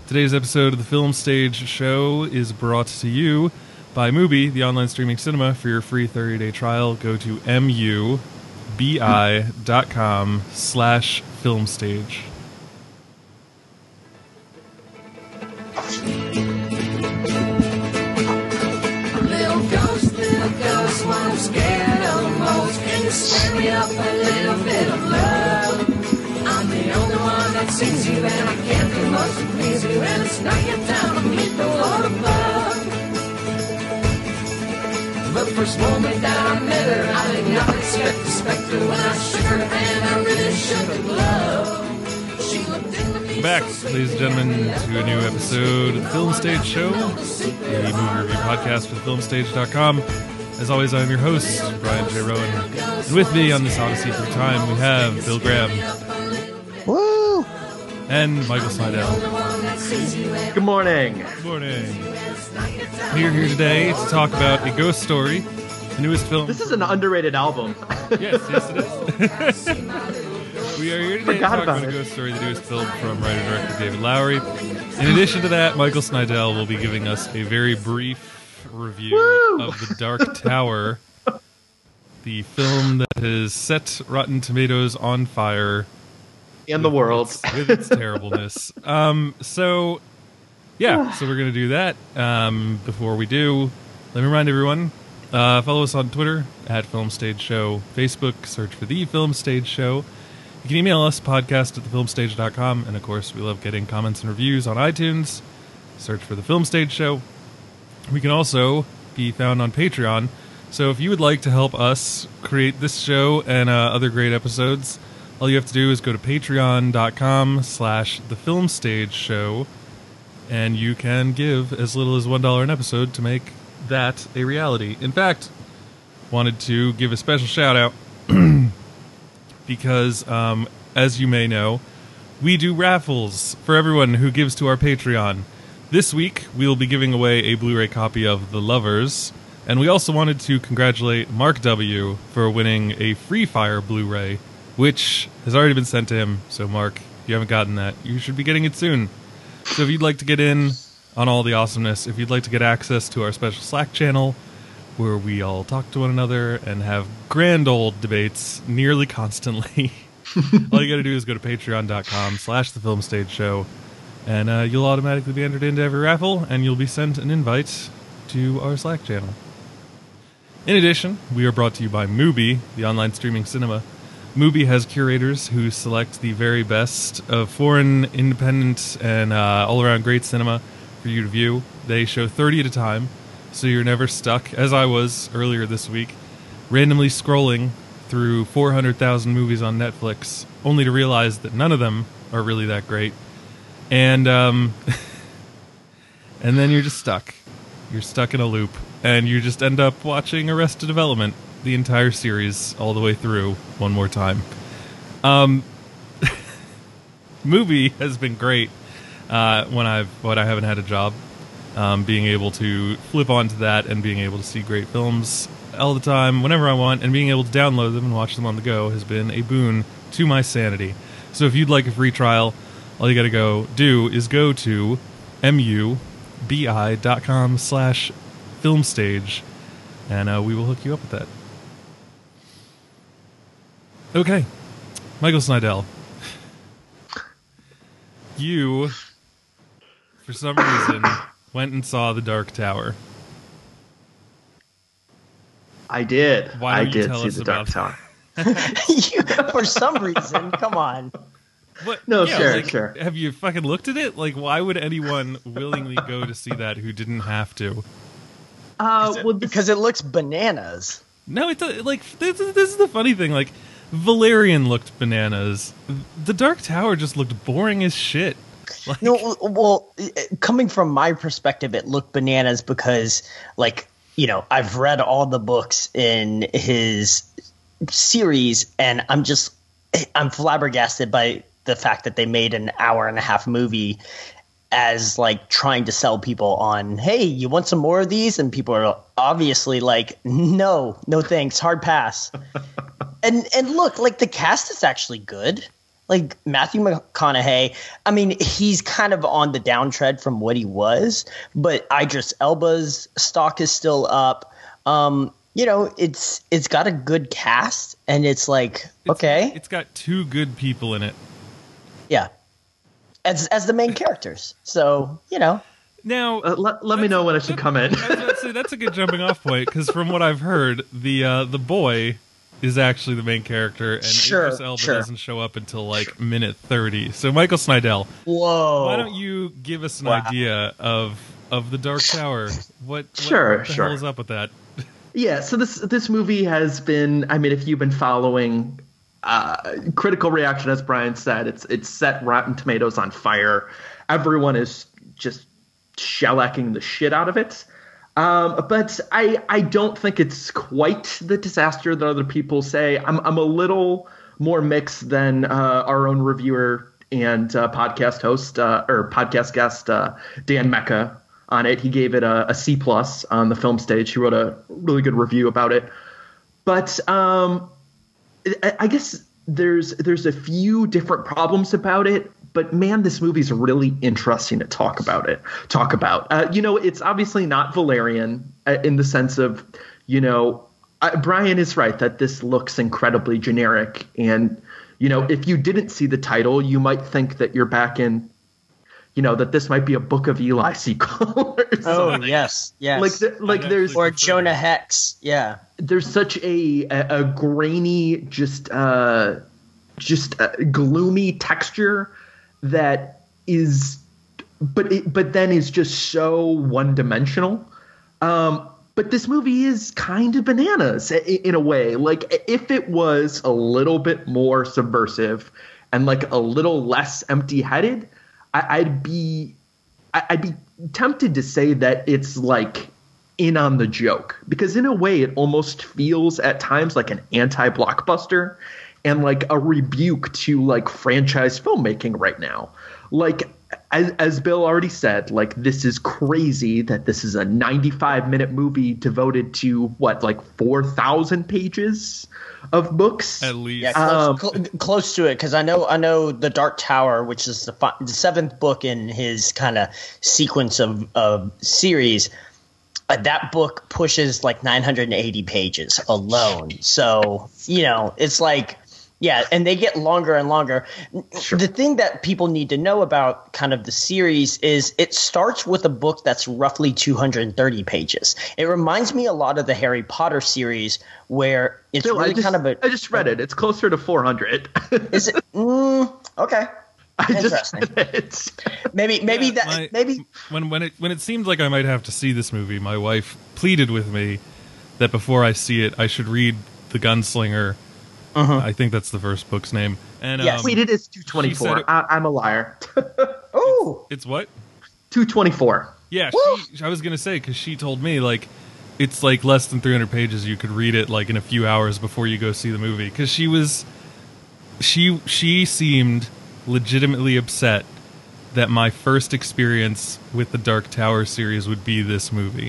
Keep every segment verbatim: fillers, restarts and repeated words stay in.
Today's episode of the Film Stage Show is brought to you by Mubi, the online streaming cinema. For your free thirty-day trial, go to mubi.com slash filmstage. Little ghost, little ghost, what I'm scared of most. Can you spare me up a little bit of love? I'm the only one that sees you, and I can't do much to please you, and it's not your time to meet the Lord above. The first moment that I met her, I did not expect the specter. When I shook her hand, I really shook her glove. She looked into me. Back, ladies and gentlemen, to a new episode of the Film Stage Show, a movie review podcast for film stage dot com. As always, I'm your host, Brian J. Rowan. And with me on this Odyssey through time, we have Bill Graham. Woo! And Michael Slidell. Good morning. Good morning. We are here today to talk about A Ghost Story, the newest film. This is an underrated album. Yes, yes it is. We are here today to Forgot talk about about A it. Ghost Story, the newest film from writer-director David Lowery. In addition to that, Michael Snydell will be giving us a very brief review Woo! of The Dark Tower, the film that has set Rotten Tomatoes on fire In the world. its- with its terribleness. Um, so, yeah, so we're going to do that. Um, before we do, let me remind everyone, uh, follow us on Twitter, at Film Stage Show, Facebook, search for The Film Stage Show. You can email us, podcast at the film stage dot com, and of course, we love getting comments and reviews on iTunes. Search for The Film Stage Show. We can also be found on Patreon, so if you would like to help us create this show and uh, other great episodes, all you have to do is go to patreon.com slash the film stage show, and you can give as little as one dollar an episode to make that a reality. In fact, wanted to give a special shout out because, um, as you may know, we do raffles for everyone who gives to our Patreon. This week, we will be giving away a Blu-ray copy of The Lovers, and we also wanted to congratulate Mark W. for winning a Free Fire Blu-ray, which has already been sent to him. So, Mark, if you haven't gotten that, you should be getting it soon. So if you'd like to get in on all the awesomeness, if you'd like to get access to our special Slack channel, where we all talk to one another and have grand old debates nearly constantly, all you gotta do is go to patreon.com slash the film stage show, and uh, you'll automatically be entered into every raffle, and you'll be sent an invite to our Slack channel. In addition, we are brought to you by Mubi, the online streaming cinema. Mubi has curators who select the very best of foreign, independent, and uh, all-around great cinema for you to view. They show thirty at a time, so you're never stuck, as I was earlier this week, randomly scrolling through four hundred thousand movies on Netflix, only to realize that none of them are really that great. And, um... and then you're just stuck. You're stuck in a loop, and you just end up watching Arrested Development, the entire series, all the way through, one more time. Um, Mubi has been great uh, when I've when I haven't had a job. Um, being able to flip onto that and being able to see great films all the time, whenever I want, and being able to download them and watch them on the go has been a boon to my sanity. So if you'd like a free trial, all you gotta go do is go to mubi.com slash filmstage, and uh, we will hook you up with that. Okay, Michael Snydell, you, for some reason, went and saw The Dark Tower. I did. Why I don't you did tell see us the Dark about Tower. You- for some reason, come on. What? No, Yeah, sure, like, sure. Have you fucking looked at it? Like, why would anyone willingly go to see that who didn't have to? Uh, well, this- Because it looks bananas. No, it's a, like this, is- this is the funny thing. Like, Valerian looked bananas. The Dark Tower just looked boring as shit. Like, No, well, coming from my perspective, it looked bananas because, like, you know, I've read all the books in his series, and I'm just, I'm flabbergasted by the fact that they made an hour and a half movie as, like, trying to sell people on, hey, you want some more of these? And people are obviously like, no, no thanks, hard pass. and and look, like, the cast is actually good. Like Matthew McConaughey, I mean, he's kind of on the downtread from what he was, but Idris Elba's stock is still up. Um, you know, it's it's got a good cast, and it's like, It's, okay. It's got two good people in it. Yeah. As as the main characters. So, you know. Now, Uh, let let me know when I should come in. I was about to say, that's a good jumping off point, because from what I've heard, the uh, the boy is actually the main character, and Sure, Idris Elba sure. doesn't show up until like minute thirty. So Michael Snydell, Whoa. why don't you give us an Wow. idea of of the Dark Tower? What, what, Sure, what the sure. hell is up with that? Yeah, so this this movie has been. I mean, if you've been following uh, critical reaction, as Brian said, it's it's set Rotten Tomatoes on fire. Everyone is just shellacking the shit out of it. Um, but I I don't think it's quite the disaster that other people say. I'm I'm a little more mixed than uh, our own reviewer and uh, podcast host uh, or podcast guest uh, Dan Mecca on it. He gave it a, a C plus on the film stage. He wrote a really good review about it. But um, I, I guess there's there's a few different problems about it. But man, this movie's really interesting to talk about it. Talk about, uh, you know, it's obviously not Valerian uh, in the sense of, you know, uh, Brian is right that this looks incredibly generic. And, you know, if you didn't see the title, you might think that you're back in, you know, that this might be a Book of Eli sequel. Or Oh, something. yes. Yes. Like, th- like I'd there's actually or prefer Jonah that. Hex. Yeah. there's such a a, a grainy, just uh, just uh gloomy texture that is, but it, but then is just so one dimensional. Um, but this movie is kind of bananas in, in a way. Like if it was a little bit more subversive and like a little less empty headed, I'd be I- I'd be tempted to say that it's like in on the joke, because in a way it almost feels at times like an anti-blockbuster and like a rebuke to like franchise filmmaking right now. Like as, as Bill already said, like this is crazy that this is a ninety-five minute movie devoted to what, like four thousand pages of books. At least. Yeah, close, Um, cl- close to it, because I know I know the Dark Tower, which is the, fi- the seventh book in his kind of sequence of, of series. Uh, that book pushes like nine hundred eighty pages alone. So, you know, it's like, yeah, and they get longer and longer. Sure. The thing that people need to know about kind of the series is it starts with a book that's roughly two hundred thirty pages. It reminds me a lot of the Harry Potter series, where it's Bill, really I just, kind of a. I just read it. It's closer to four hundred. Is it? Mm, okay. I just Interesting. read it. Maybe maybe Yeah, that my- maybe when when it when it seemed like I might have to see this movie, my wife pleaded with me that before I see it, I should read The Gunslinger. I think that's the first book's name. And Yes. um, Wait, it is two She said twenty-four. it- I, I'm a liar. oh it's what? two twenty-four. Yeah, Woo! she, I was gonna say, because she told me like it's like less than three hundred pages. You could read it like in a few hours before you go see the movie. Because she was, she she seemed legitimately upset that my first experience with the Dark Tower series would be this movie.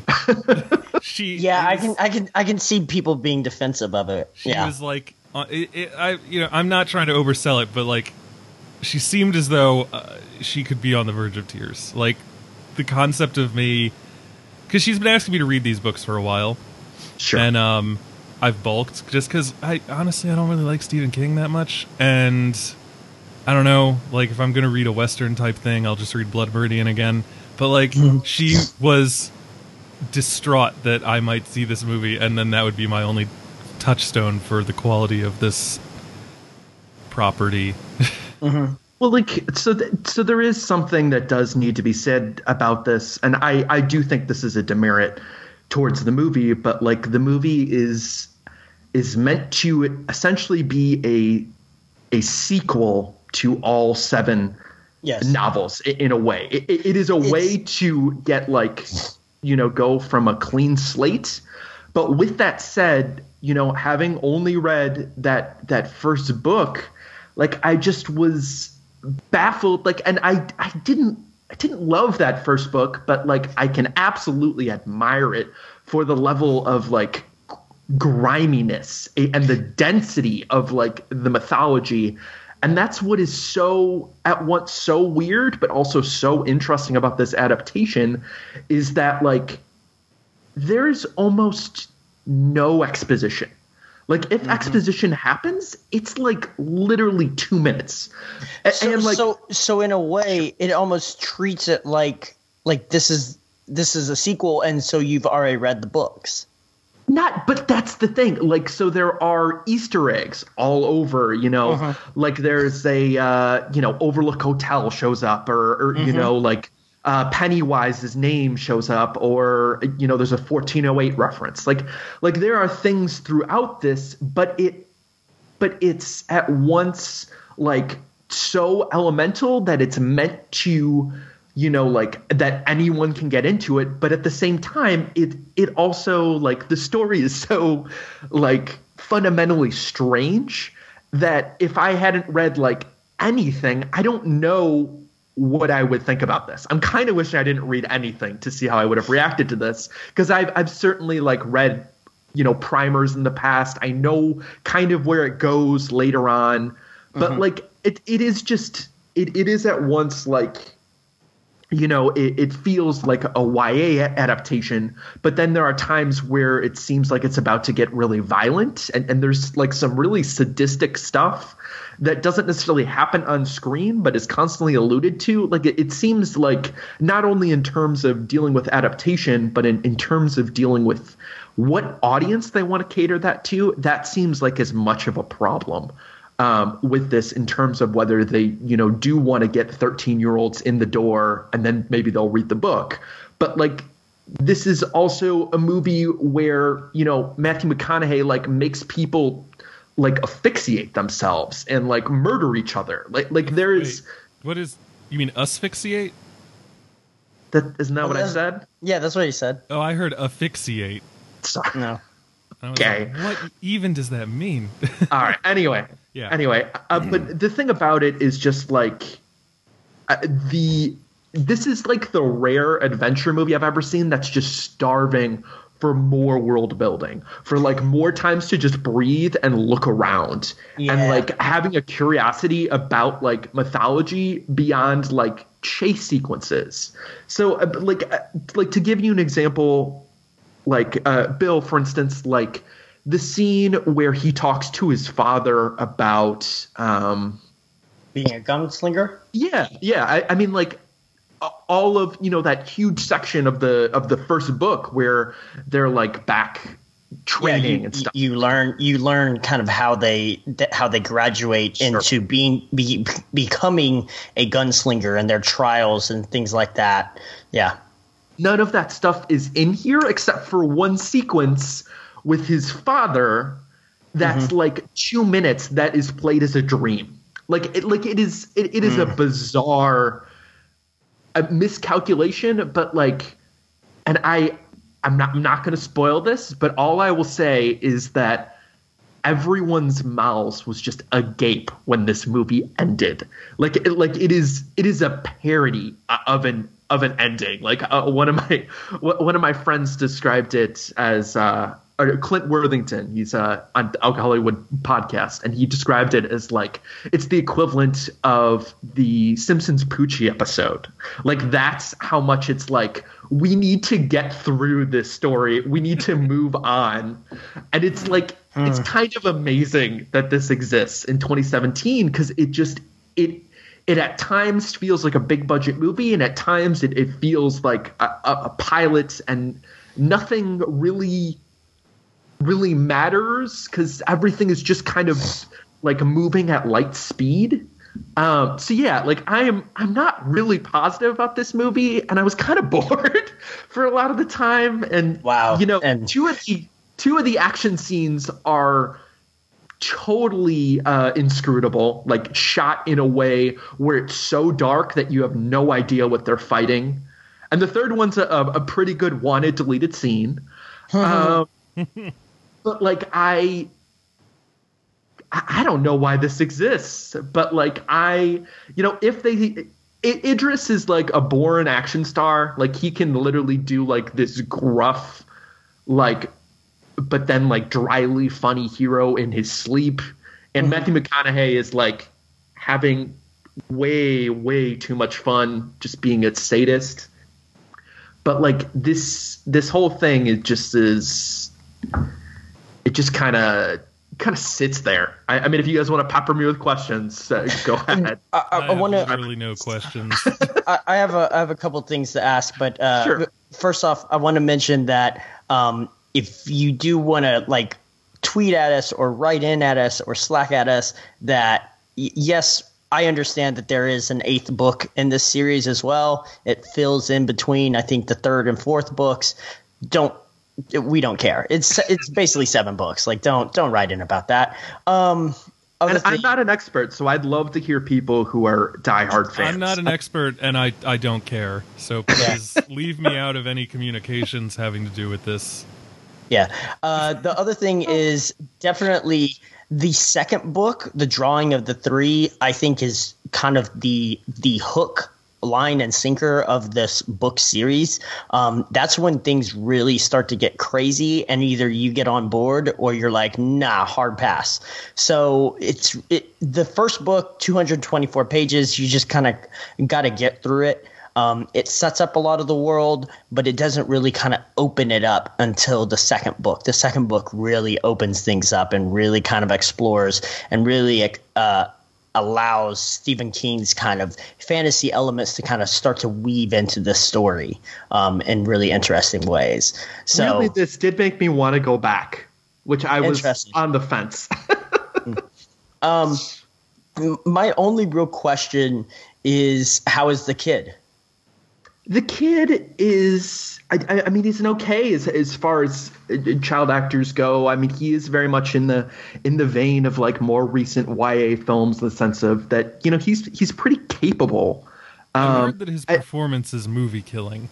she yeah, I is- can I can I can see people being defensive of it. She yeah. was like, uh, it, it, I you know I'm not trying to oversell it, but like she seemed as though uh, she could be on the verge of tears. Like the concept of me, because she's been asking me to read these books for a while, Sure. and um, I've bulked just because I honestly I don't really like Stephen King that much, and I don't know, like if I'm gonna read a Western type thing, I'll just read Blood Meridian again. But like she was distraught that I might see this movie, and then that would be my only touchstone for the quality of this property. Well, like, so, th- so there is something that does need to be said about this, and I, I do think this is a demerit towards the movie, but like the movie is is meant to essentially be a a sequel to all seven Yes. novels i- in a way. It, it- it is a way to get like, you know, go from a clean slate. But with that said, you know, having only read that that first book, like I just was baffled. Like, and I I didn't I didn't love that first book, but like I can absolutely admire it for the level of like griminess and the density of like the mythology. And that's what is so at once so weird, but also so interesting about this adaptation is that like there's almost no exposition. Like if mm-hmm. exposition happens, it's like literally two minutes. And, so, and like so so in a way, it almost treats it like like this is this is a sequel, and so you've already read the books. Not, but that's the thing. Like, so there are Easter eggs all over, you know, uh-huh. like there's a, uh, you know, Overlook Hotel shows up or, or mm-hmm. you know, like uh, Pennywise's name shows up or, you know, there's a fourteen oh eight reference. Like, like there are things throughout this, but it, but it's at once like so elemental that it's meant to, you know, like that anyone can get into it. But at the same time, it it also like the story is so like fundamentally strange that if I hadn't read like anything, I don't know what I would think about this. I'm kind of wishing I didn't read anything to see how I would have reacted to this, because I've I've certainly like read, you know, primers in the past. I know kind of where it goes later on, but mm-hmm. like it it is just it it is at once like, you know, it, it feels like a Y A adaptation, but then there are times where it seems like it's about to get really violent, and, and there's like some really sadistic stuff that doesn't necessarily happen on screen, but is constantly alluded to. Like it, it seems like not only in terms of dealing with adaptation, but in, in terms of dealing with what audience they want to cater that to, that seems like as much of a problem. Um, with this in terms of whether they, you know, do want to get thirteen year olds in the door and then maybe they'll read the book. But like, this is also a movie where, you know, Matthew McConaughey like makes people like asphyxiate themselves and like murder each other. Like, like there is. Wait, what is, you mean asphyxiate? That isn't that oh, what I said? Yeah, that's what he said. Oh, I heard asphyxiate. Sorry. No. Okay. Like, what even does that mean? All right. Anyway. Yeah. Anyway, uh, but the thing about it is just like uh, the this is like the rare adventure movie I've ever seen that's just starving for more world building, for like more times to just breathe and look around, yeah. and like having a curiosity about like mythology beyond like chase sequences. So uh, like uh, like to give you an example, like uh, Bill, for instance, like. The scene where he talks to his father about um, being a gunslinger. Yeah, yeah. I, I mean, like all of you know that huge section of the of the first book where they're like back training yeah, you, and stuff. You learn you learn kind of how they how they graduate sure. into being be, becoming a gunslinger and their trials and things like that. Yeah. None of that stuff is in here except for one sequence with his father that's mm-hmm. like two minutes that is played as a dream. Like it like it is it, it is mm. a bizarre a miscalculation, but like and I I'm not I'm not gonna spoil this, but all I will say is that everyone's mouths was just agape when this movie ended. Like it like it is it is a parody of an of an ending. Like uh, one of my one of my friends described it as uh Or Clint Worthington, he's uh, on the Alcohol Hollywood podcast, and he described it as like it's the equivalent of the Simpsons Poochie episode. Like that's how much it's like we need to get through this story. We need to move on, and it's like hmm. it's kind of amazing that this exists in twenty seventeen because it just it it at times feels like a big budget movie, and at times it, it feels like a, a, a pilot, and nothing really. really matters because everything is just kind of like moving at light speed. Um, so yeah, like I am, I'm not really positive about this movie, and I was kind of bored for a lot of the time. And wow, you know, and two of the two of the action scenes are totally uh, inscrutable, like shot in a way where it's so dark that you have no idea what they're fighting. And the third one's a, a pretty good wanted deleted scene. um, But like I, I don't know why this exists. But like I, you know, if they, I, Idris is like a born action star. Like he can literally do like this gruff, like, but then like dryly funny hero in his sleep. And mm-hmm. Matthew McConaughey is like having way, way too much fun just being a sadist. But like this, this whole thing, it just is, it just kind of, kind of sits there. I, I mean, if you guys want to pepper me with questions, uh, go ahead. I, I, I, I want to. really no questions. I, I have a I have a couple things to ask, but uh, Sure. first off, I want to mention that um, if you do want to like tweet at us or write in at us or Slack at us, that y- yes, I understand that there is an eighth book in this series as well. It fills in between, I think, the third and fourth books. Don't we don't care. It's it's basically seven books. Like don't don't write in about that. Um, other And I'm thing- not an expert, so I'd love to hear people who are diehard fans. I'm not an expert, and I, I don't care. So please leave me out of any communications having to do with this. Yeah. Uh, the other thing is definitely the second book, The Drawing of the Three, I think is kind of the the hook, line, and sinker of this book series. Um, that's when things really start to get crazy, and either you get on board or you're like, nah, hard pass. So it's it, the first book, two hundred twenty-four pages. You just kind of got to get through it. Um, it sets up a lot of the world, but it doesn't really kind of open it up until the second book. The second book really opens things up and really kind of explores and really uh, allows Stephen King's kind of fantasy elements to kind of start to weave into the story um, in really interesting ways. So Really, this did make me want to go back, which I was Interesting. on the fence. um, my only real question is, how is the kid? The kid is, I, I- I mean, he's an okay as as far as uh, child actors go. I mean, he is very much in the in the vein of like more recent Y A films, in the sense of that, you know, he's he's pretty capable. I Um, heard that his I- performance is movie killing.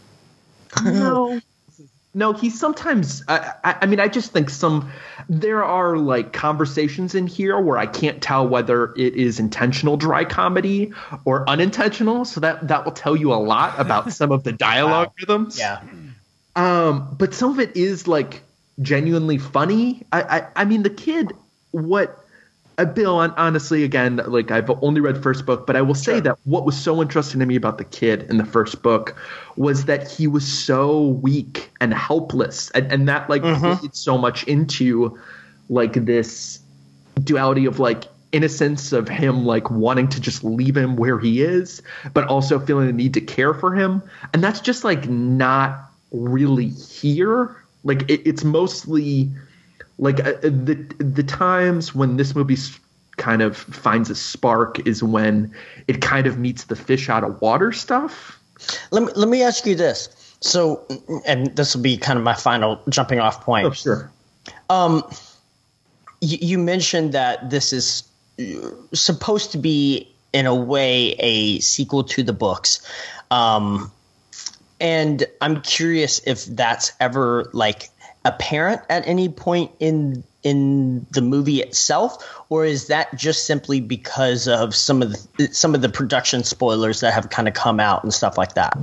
No, no. He sometimes. I, I, I mean, I just think some. There are like conversations in here where I can't tell whether it is intentional dry comedy or unintentional. So that that will tell you a lot about some of the dialogue Wow. rhythms. Yeah. Um, but some of it is like genuinely funny. I, I, I mean, the kid. What. Uh, Bill, hon- honestly, again, like I've only read first book, but I will say Sure. that what was so interesting to me about the kid in the first book was that he was so weak and helpless, and, and that like played so much into like this duality of like innocence of him like wanting to just leave him where he is, but also feeling the need to care for him, and that's just like not really here. Like it, it's mostly. Like uh, the the times when this movie s- kind of finds a spark is when it kind of meets the fish out of water stuff. Let me let me ask you this. So, and this will be kind of my final jumping off point. Oh, sure. Um, you, you mentioned that this is uh, supposed to be, in a way, a sequel to the books. Um, and I'm curious if that's ever like apparent at any point in in the movie itself, or is that just simply because of some of the some of the production spoilers that have kind of come out and stuff like that?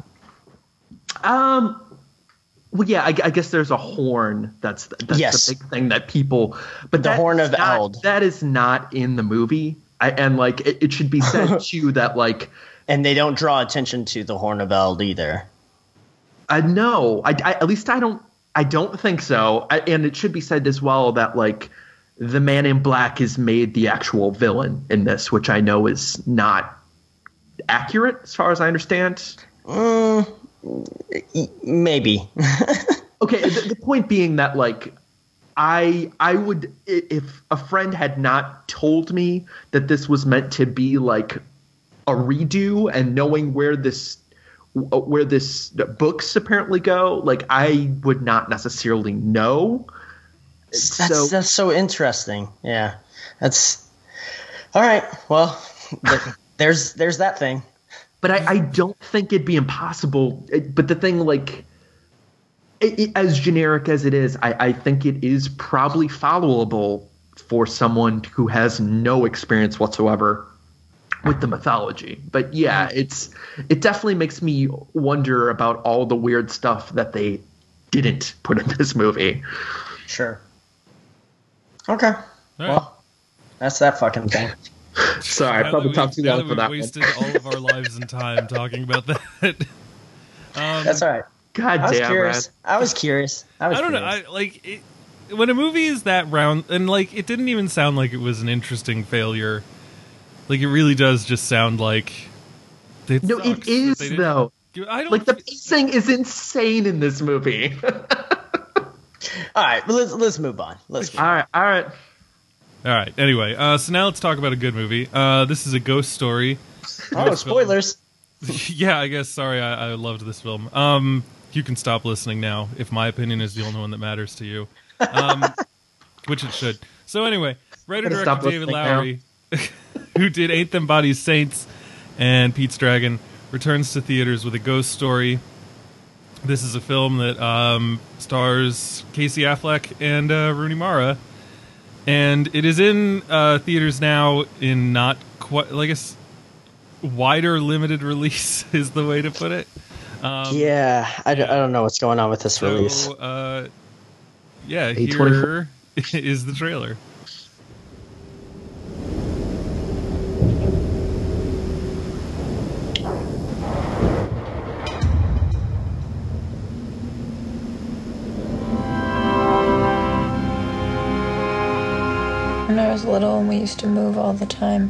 Um. Well, yeah, I, I guess there's a horn. That's that's Yes. the big thing that people. But The that horn is of not- Eld. That is not in the movie. I, and like it, it should be said too that like And they don't draw attention to the Horn of Eld either. I know. I, I at least I don't. I don't think so. I, and it should be said as well that like the Man in Black is made the actual villain in this, which I know is not accurate as far as I understand. Maybe. Okay, the, the point being that like I I would i- if a friend had not told me that this was meant to be like a redo, and knowing where this where this books apparently go, like I would not necessarily know. That's so that's so interesting. Yeah, that's all right. Well, th- there's there's that thing. but I, I don't think it'd be impossible. It- but the thing, like, it, it, as generic as it is, I, I think it is probably followable for someone who has no experience whatsoever with the mythology. But yeah, it's it definitely makes me wonder about all the weird stuff that they didn't put in this movie. Sure. Okay. All right. Well, that's that fucking thing. Sorry, I Now probably that talked we've- too now long that for we've that wasted one. all of our lives and time talking about that. um, That's all right. God I was damn, curious. Brad. I was curious. I was I don't know. curious. I like it, when a movie is that round, and like it didn't even sound like it was an interesting failure. Like it really does just sound like it No, sucks it that is they didn't though. give- I don't Like the fe- pacing is insane in this movie. All right, but let's let's move on. Let's. Move all right, all right. All right. Anyway, uh, so now let's talk about a good movie. Uh, this is a ghost story. on. Oh, spoilers! Yeah, I guess. Sorry, I, I loved this film. Um, you can stop listening now if my opinion is the only one that matters to you, um, which it should. So anyway, writer Gotta director stop David listening now. Lowery, who did Ain't Them Bodies Saints and Pete's Dragon, returns to theaters with a ghost story. This is a film that um, stars Casey Affleck and uh, Rooney Mara, and it is in uh, theaters now in not quite, like a s- wider limited release is the way to put it. Um, Yeah, I, don't- I don't know what's going on with this release. So, uh, yeah, A here twenty-four is the trailer. When I was little, we used to move all the time.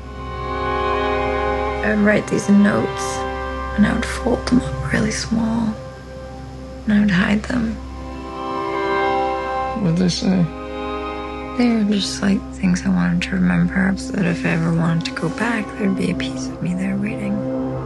I would write these notes, and I would fold them up really small, and I would hide them. What'd they say? They were just like things I wanted to remember, so that if I ever wanted to go back, there'd be a piece of me there waiting.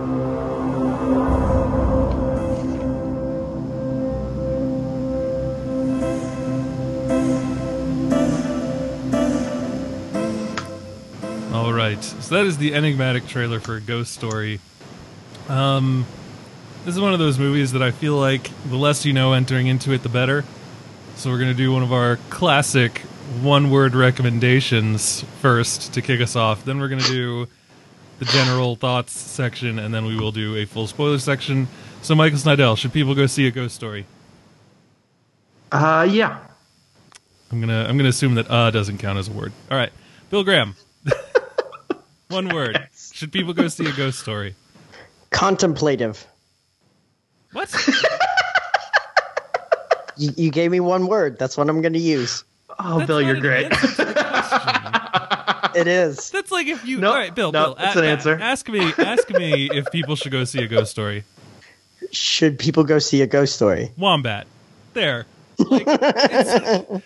All right, so that is the enigmatic trailer for a ghost story. Um, this is one of those movies that I feel like the less you know entering into it, the better. So we're gonna do one of our classic one-word recommendations first to kick us off. Then we're gonna do the general thoughts section, and then we will do a full spoiler section. So, Michael Snydell, should people go see A Ghost Story? Uh, yeah. I'm gonna I'm gonna assume that "uh" doesn't count as a word. All right, Bill Graham. One word. Should people go see A Ghost Story? Contemplative. What? You, you gave me one word. That's what I'm going to use. Oh, That's Bill, not you're an great. answer to the question. It is. That's like if you. Nope, all right, Bill. nope, Bill, that's a- an a- answer. ask me. Ask me if people should go see A Ghost Story. Should people go see A Ghost Story? Wombat. There. Like, it's-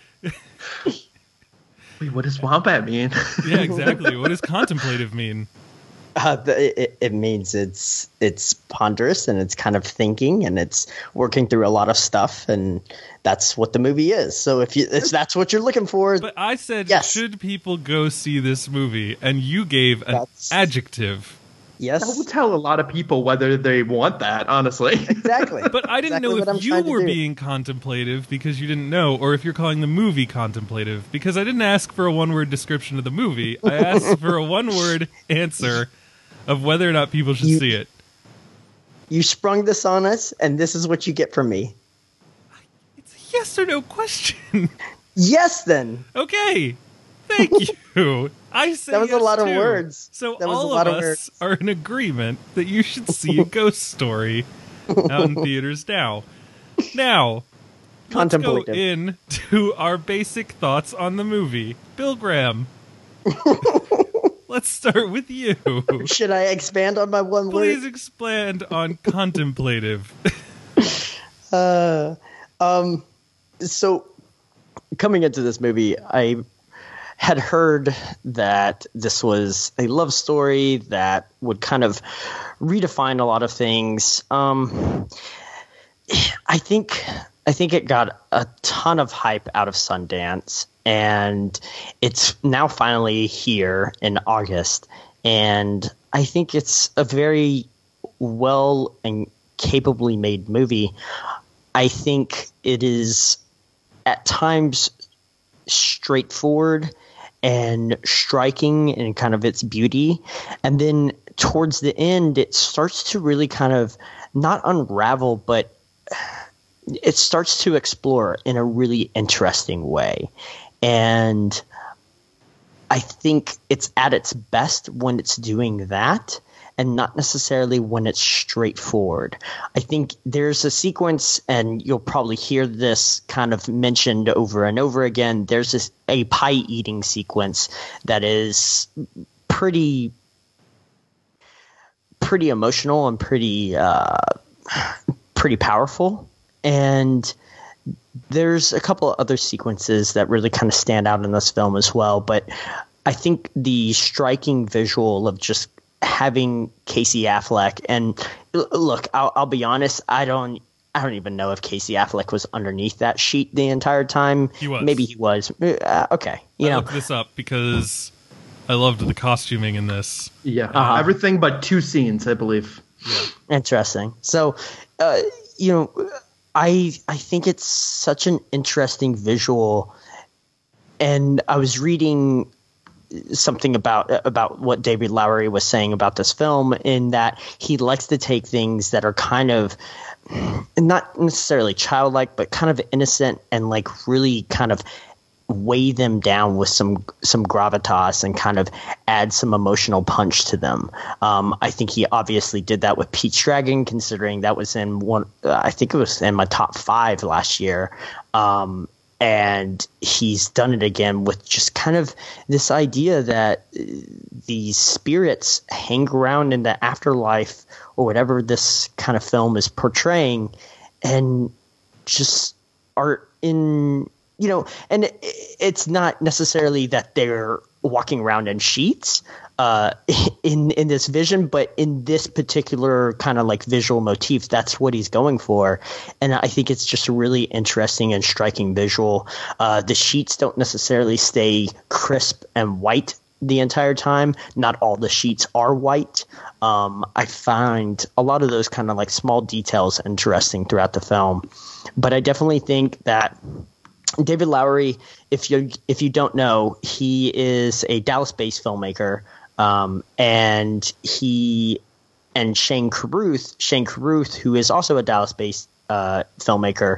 Wait, what does wombat mean? yeah, exactly. What does contemplative mean? Uh, the, it, it means it's it's ponderous and it's kind of thinking and it's working through a lot of stuff, and that's what the movie is. So if you if that's what you're looking for, But I said, Yes. should people go see this movie? And you gave an That's- adjective. That will yes, tell a lot of people whether they want that, honestly. exactly. But I didn't Exactly know what I'm if you trying to were do. being contemplative because you didn't know, or if you're calling the movie contemplative. Because I didn't ask for a one-word description of the movie. I asked for a one-word answer of whether or not people should You- see it. You sprung this on us, and this is what you get from me. It's a yes or no question. Yes, then. Okay. Thank you. I said That was a yes, lot of too. words. So That was a all lot of of us words. are in agreement that you should see A Ghost Story out in theaters now. Now, let's go Contemplative. in to our basic thoughts on the movie. Bill Graham. Let's start with you. Should I expand on my one Please word? expand on contemplative. Uh, um, so coming into this movie, I had heard that this was a love story that would kind of redefine a lot of things. Um, I think I think it got a ton of hype out of Sundance, and it's now finally here in August. And I think it's a very well and capably made movie. I think it is at times straightforward and striking in kind of its beauty. And then towards the end, it starts to really kind of not unravel, but it starts to explore in a really interesting way. And I think it's at its best when it's doing that, and not necessarily when it's straightforward. I think there's a sequence, and you'll probably hear this kind of mentioned over and over again. There's this, a pie eating sequence that is pretty, pretty emotional and pretty, uh, pretty powerful. And there's a couple of other sequences that really kind of stand out in this film as well. But I think the striking visual of just having Casey Affleck, and look, I'll, I'll be honest, I don't, I don't even know if Casey Affleck was underneath that sheet the entire time. He was. Maybe he was. Uh, okay, you I know, looked this up because I loved the costuming in this. Yeah, Uh-huh. everything but two scenes, I believe. interesting. So, uh, you know, I I think it's such an interesting visual, and I was reading something about about what David Lowery was saying about this film, in that he likes to take things that are kind of not necessarily childlike, but kind of innocent, and like really kind of weigh them down with some some gravitas and kind of add some emotional punch to them. Um, I think he obviously did that with Pete's Dragon, considering that was in one. Uh, I think it was in my top five last year. Um, And he's done it again with just kind of this idea that uh, these spirits hang around in the afterlife, or whatever this kind of film is portraying, and just are in, you know, and it, it's not necessarily that they're walking around in sheets uh, in in this vision, but in this particular kind of like visual motif, that's what he's going for. And I think it's just a really interesting and striking visual. Uh, the sheets don't necessarily stay crisp and white the entire time. Not all the sheets are white. Um, I find a lot of those kind of like small details interesting throughout the film. But I definitely think that David Lowery, if you if you don't know, he is a Dallas-based filmmaker, um, and he and Shane Carruth, Shane Carruth, who is also a Dallas-based uh, filmmaker,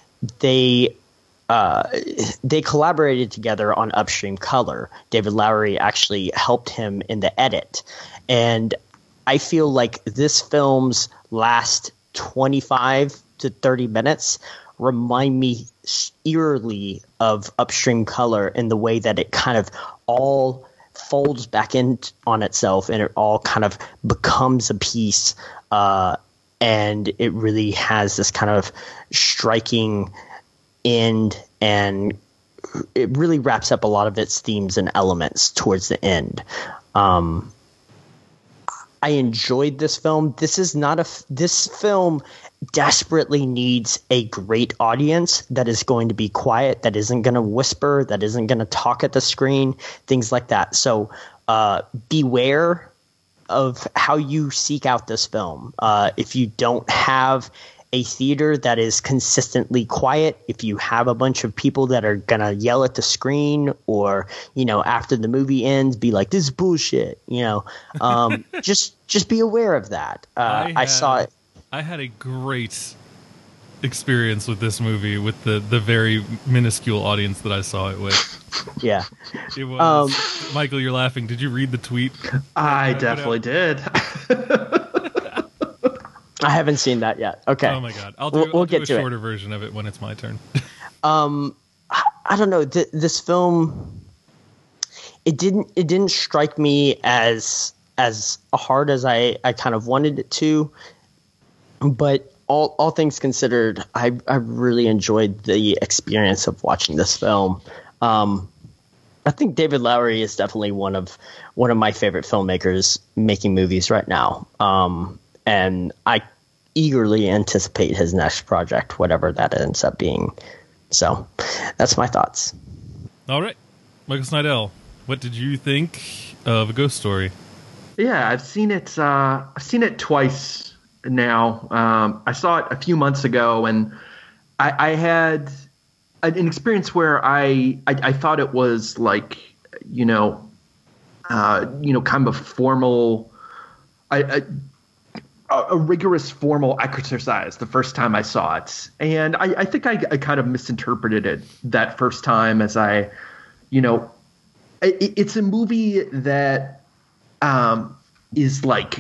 they uh, they collaborated together on Upstream Color. David Lowery actually helped him in the edit, and I feel like this film's last twenty-five to thirty minutes remind me eerily of Upstream Color, in the way that it kind of all folds back in on itself, and it all kind of becomes a piece, uh, and it really has this kind of striking end, and it really wraps up a lot of its themes and elements towards the end. Um, I enjoyed this film. This is not a f- this film desperately needs a great audience that is going to be quiet, that isn't going to whisper, that isn't going to talk at the screen, things like that. So uh, beware of how you seek out this film. Uh, if you don't have a theater that is consistently quiet, if you have a bunch of people that are going to yell at the screen, or, you know, after the movie ends, be like, this is bullshit, you know, um, just just be aware of that. Uh, I, I had, saw it. I had a great experience with this movie with the, the very minuscule audience that I saw it with. Yeah. It was Um, Michael, you're laughing. Did you read the tweet? I Put definitely out? did. I haven't seen that yet. Okay. Oh my god! I'll do, We'll- we'll I'll do get a to it. shorter version of it when it's my turn. Um, I, I don't know. Th- this film, it didn't it didn't strike me as as hard as I, I kind of wanted it to. But all all things considered, I I really enjoyed the experience of watching this film. Um, I think David Lowery is definitely one of one of my favorite filmmakers making movies right now. Um, and I eagerly anticipate his next project, whatever that ends up being. So that's my thoughts. All right, Michael Snydell, what did you think of A Ghost Story? Yeah, I've seen it. Uh, I've seen it twice now. Um, I saw it a few months ago, and I, I had an experience where I, I I thought it was like, you know, uh, you know, kind of a formal, I, I, a rigorous formal exercise the first time I saw it, and I, I think I, I kind of misinterpreted it that first time as I, you know. it, it's a movie that um, is like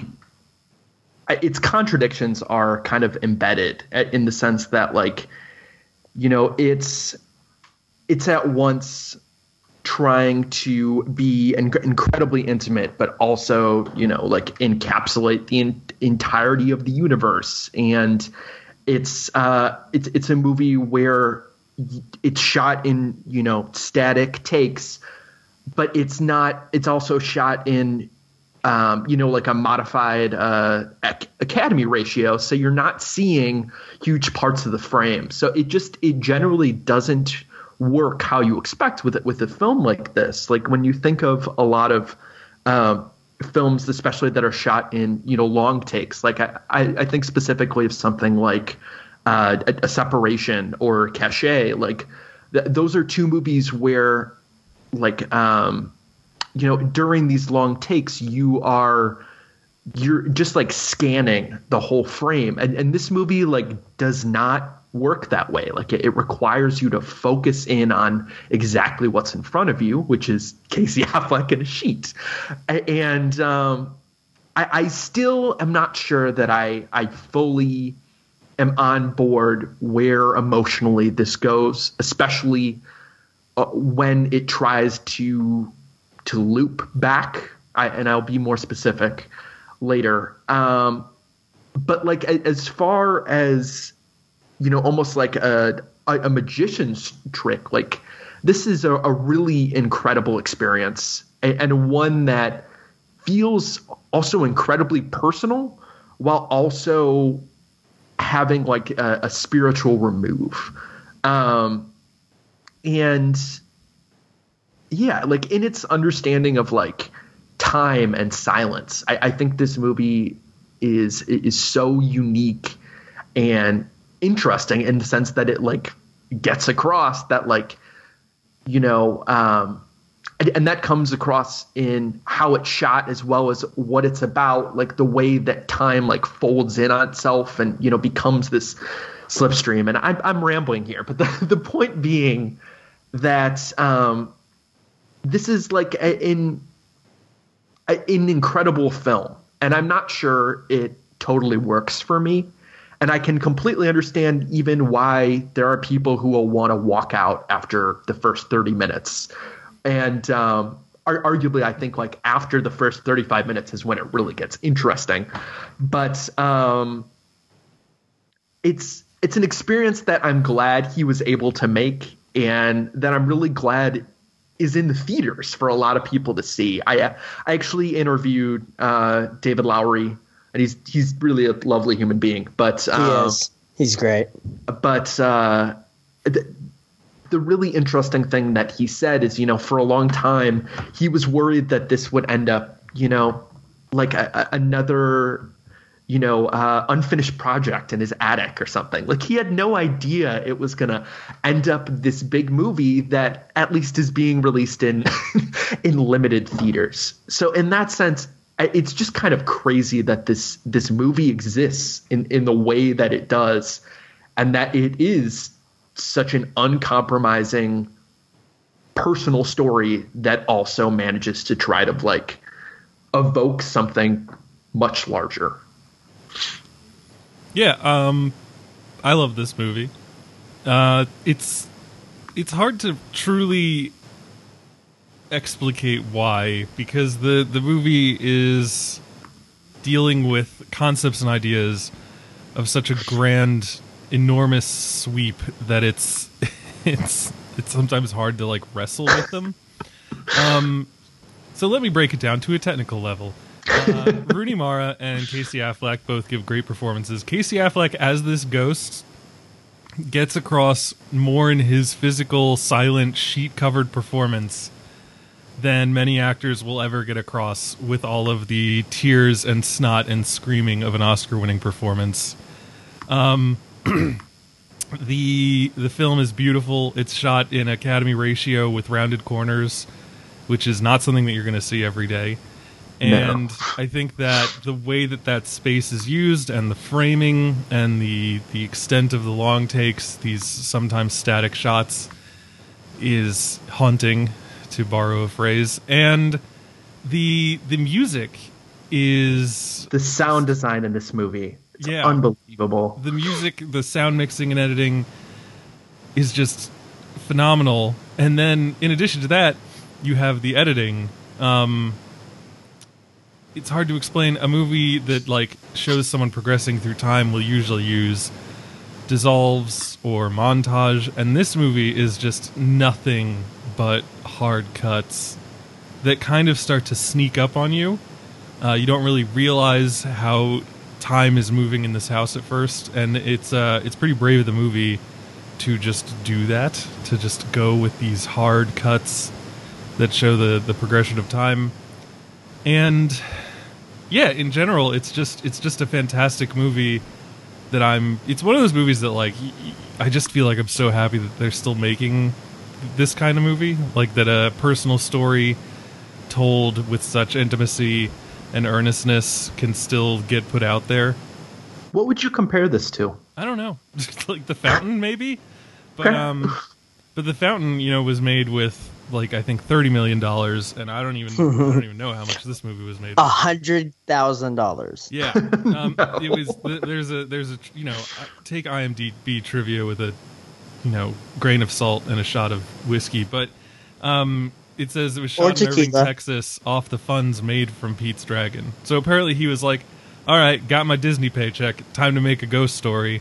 its contradictions are kind of embedded in the sense that, like, you know, it's it's at once trying to be inc- incredibly intimate, but also, you know, like encapsulate the in- entirety of the universe. And it's uh, it's it's a movie where it's shot in, you know, static takes, but it's not. It's also shot in, um, you know, like a modified uh, ac- Academy ratio, so you're not seeing huge parts of the frame. So it just it generally doesn't work how you expect with it with a film like this. Like when you think of a lot of um, films, especially that are shot in, you know, long takes, like I, I, I think specifically of something like uh, a, a Separation or Cachet. Like th- those are two movies where, like, um, you know, during these long takes, you are you're just like scanning the whole frame, and and this movie like does not work that way. Like it, it requires you to focus in on exactly what's in front of you, which is Casey Affleck in a sheet. And um, I, I still am not sure that I I fully am on board where emotionally this goes, especially uh, when it tries to to loop back. I, and I'll be more specific later. Um, but like as far as, you know, almost like a, a, a magician's trick. Like this is a, a really incredible experience, and, and one that feels also incredibly personal while also having like a, a spiritual remove. Um, and yeah, like in its understanding of like time and silence, I, I think this movie is is so unique and interesting in the sense that it like gets across that, like, you know, um, and, and that comes across in how it's shot as well as what it's about, like the way that time like folds in on itself and, you know, becomes this slipstream. And I'm, I'm rambling here, but the, the point being that um, this is like a, in a, an incredible film, and I'm not sure it totally works for me. And I can completely understand even why there are people who will want to walk out after the first thirty minutes. And um, arguably, I think like after the first thirty-five minutes is when it really gets interesting. But um, it's it's an experience that I'm glad he was able to make, and that I'm really glad is in the theaters for a lot of people to see. I I actually interviewed uh, David Lowery. And he's he's really a lovely human being, but um, he is. He's great. But uh, the, the really interesting thing that he said is, you know, for a long time he was worried that this would end up, you know, like a, a, another, you know, uh, unfinished project in his attic or something. Like he had no idea it was gonna end up this big movie that at least is being released in in limited theaters. So in that sense, it's just kind of crazy that this this movie exists in, in the way that it does, and that it is such an uncompromising personal story that also manages to try to like evoke something much larger. Yeah, um, I love this movie. Uh, it's it's hard to truly explicate why, because the the movie is dealing with concepts and ideas of such a grand, enormous sweep that it's it's it's sometimes hard to like wrestle with them. Um, so let me break it down to a technical level. Uh, Rooney Mara and Casey Affleck both give great performances. Casey Affleck as this ghost gets across more in his physical, silent, sheet-covered performance than many actors will ever get across with all of the tears and snot and screaming of an Oscar-winning performance. Um, the the film is beautiful. It's shot in Academy ratio with rounded corners, which is not something that you're going to see every day. And no. I think that the way that that space is used and the framing and the the extent of the long takes, these sometimes static shots, is haunting to borrow a phrase. And the the music is The sound design in this movie, it's Yeah. unbelievable. the music, the sound mixing and editing is just phenomenal. And then in addition to that, you have the editing. Um, it's hard to explain. A movie that like shows someone progressing through time will usually use dissolves or montage, and this movie is just nothing but hard cuts that kind of start to sneak up on you. Uh, you don't really realize how time is moving in this house at first, and it's uh, it's pretty brave of the movie to just do that, to just go with these hard cuts that show the, the progression of time. And yeah, in general, it's just it's just a fantastic movie that I'm it's one of those movies that like y- y- I just feel like I'm so happy that they're still making this kind of movie, like that a personal story told with such intimacy and earnestness can still get put out there. What would you compare this to? I don't know. Like The Fountain, maybe? But Okay. um but The Fountain, you know, was made with like I think thirty million dollars, and I don't even I don't even know how much this movie was made A with. hundred thousand dollars. Yeah. Um it was th- there's a there's a you know, take I M D B trivia with a you know, grain of salt and a shot of whiskey, but um it says it was Or shot in Irving, tequila. Texas, off the funds made from Pete's Dragon. So apparently he was like, all right, got my Disney paycheck, time to make a ghost story.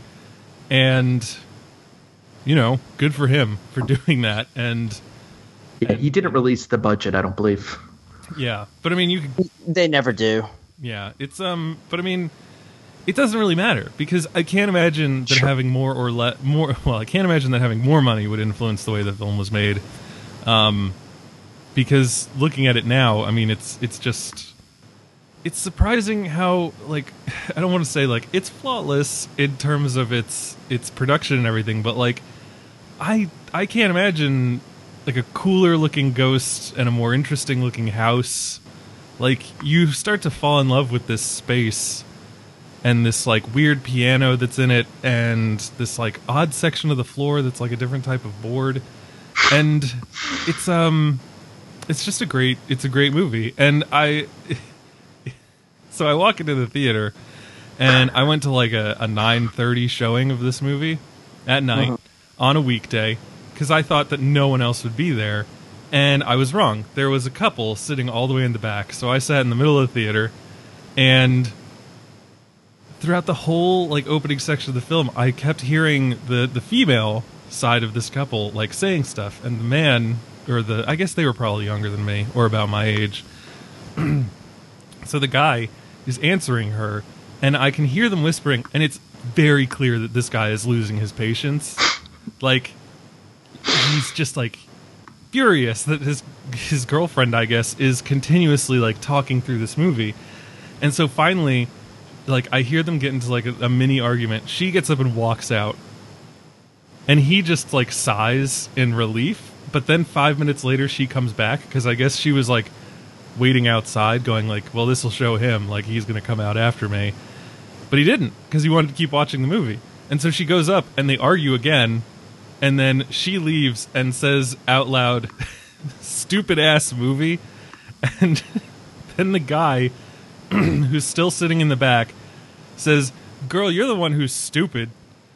And, you know, good for him for doing that. And, Yeah, he didn't release the budget, I don't believe. yeah. But, I mean, you could, They never do. yeah. It's, um, but, I mean, it doesn't really matter. Because I can't imagine that Sure. having more or less, more, well, I can't imagine that having more money would influence the way the film was made. Um, because looking at it now, I mean, it's it's just it's surprising how like I don't want to say like it's flawless in terms of its its production and everything, but like I I can't imagine like a cooler looking ghost and a more interesting looking house. Like you start to fall in love with this space and this like weird piano that's in it and this like odd section of the floor that's like a different type of board. And it's um it's just a great it's a great movie. And I so I walk into the theater and I went to like a, a nine thirty showing of this movie at night Uh-huh. on a weekday because I thought that no one else would be there, and I was wrong. There was a couple sitting all the way in the back, so I sat in the middle of the theater, and throughout the whole like opening section of the film I kept hearing the the female side of this couple like saying stuff, and the man or the I guess they were probably younger than me or about my age. So the guy is answering her, and I can hear them whispering, and it's very clear that this guy is losing his patience. Like he's just like furious that his his girlfriend, I guess, is continuously like talking through this movie. And so finally, like I hear them get into like a, a mini argument. She gets up and walks out, and he just like sighs in relief. But then five minutes later, she comes back because I guess she was like waiting outside, going like, "Well, this will show him like he's going to come out after me." But he didn't because he wanted to keep watching the movie. And so she goes up and they argue again, and then she leaves and says out loud, "Stupid ass movie." And then the guy who's still sitting in the back says, "Girl, you're the one who's stupid."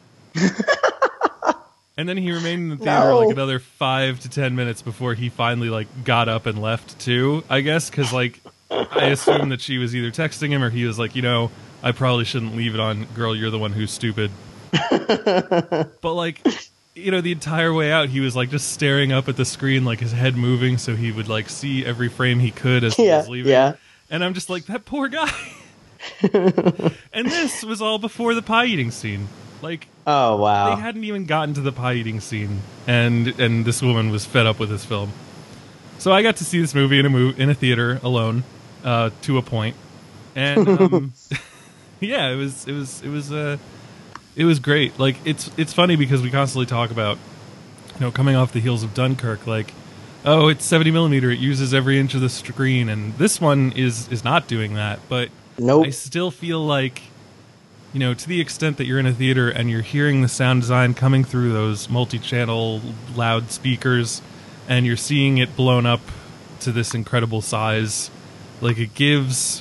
And then he remained in the theater No. like another five to ten minutes before he finally like got up and left too, I guess, because like I assume that she was either texting him or he was like, you know, I probably shouldn't leave it on "Girl, you're the one who's stupid." But like, you know, the entire way out he was like just staring up at the screen, like his head moving so he would like see every frame he could as he Yeah, was leaving. yeah. And I'm just like, that poor guy. And this was all before the pie eating scene. Like, Oh wow. they hadn't even gotten to the pie eating scene, and and this woman was fed up with this film. So I got to see this movie in a mov- in a theater alone, uh, to a point, and um, yeah, it was it was it was uh, it was great. Like it's it's funny because we constantly talk about, you know, coming off the heels of Dunkirk, like, oh, it's seventy millimeter, it uses every inch of the screen, and this one is is not doing that, but Nope. I still feel like, you know, to the extent that you're in a theater and you're hearing the sound design coming through those multi-channel loudspeakers and you're seeing it blown up to this incredible size. Like, it gives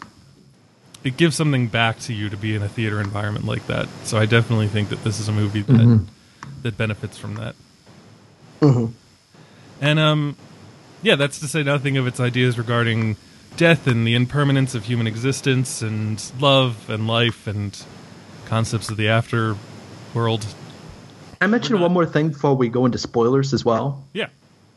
it gives something back to you to be in a theater environment like that. So I definitely think that this is a movie that Mm-hmm. that benefits from that. Mm-hmm. And um, yeah, that's to say nothing of its ideas regarding death and the impermanence of human existence and love and life and concepts of the after world. I mentioned one more thing before we go into spoilers as well. Yeah.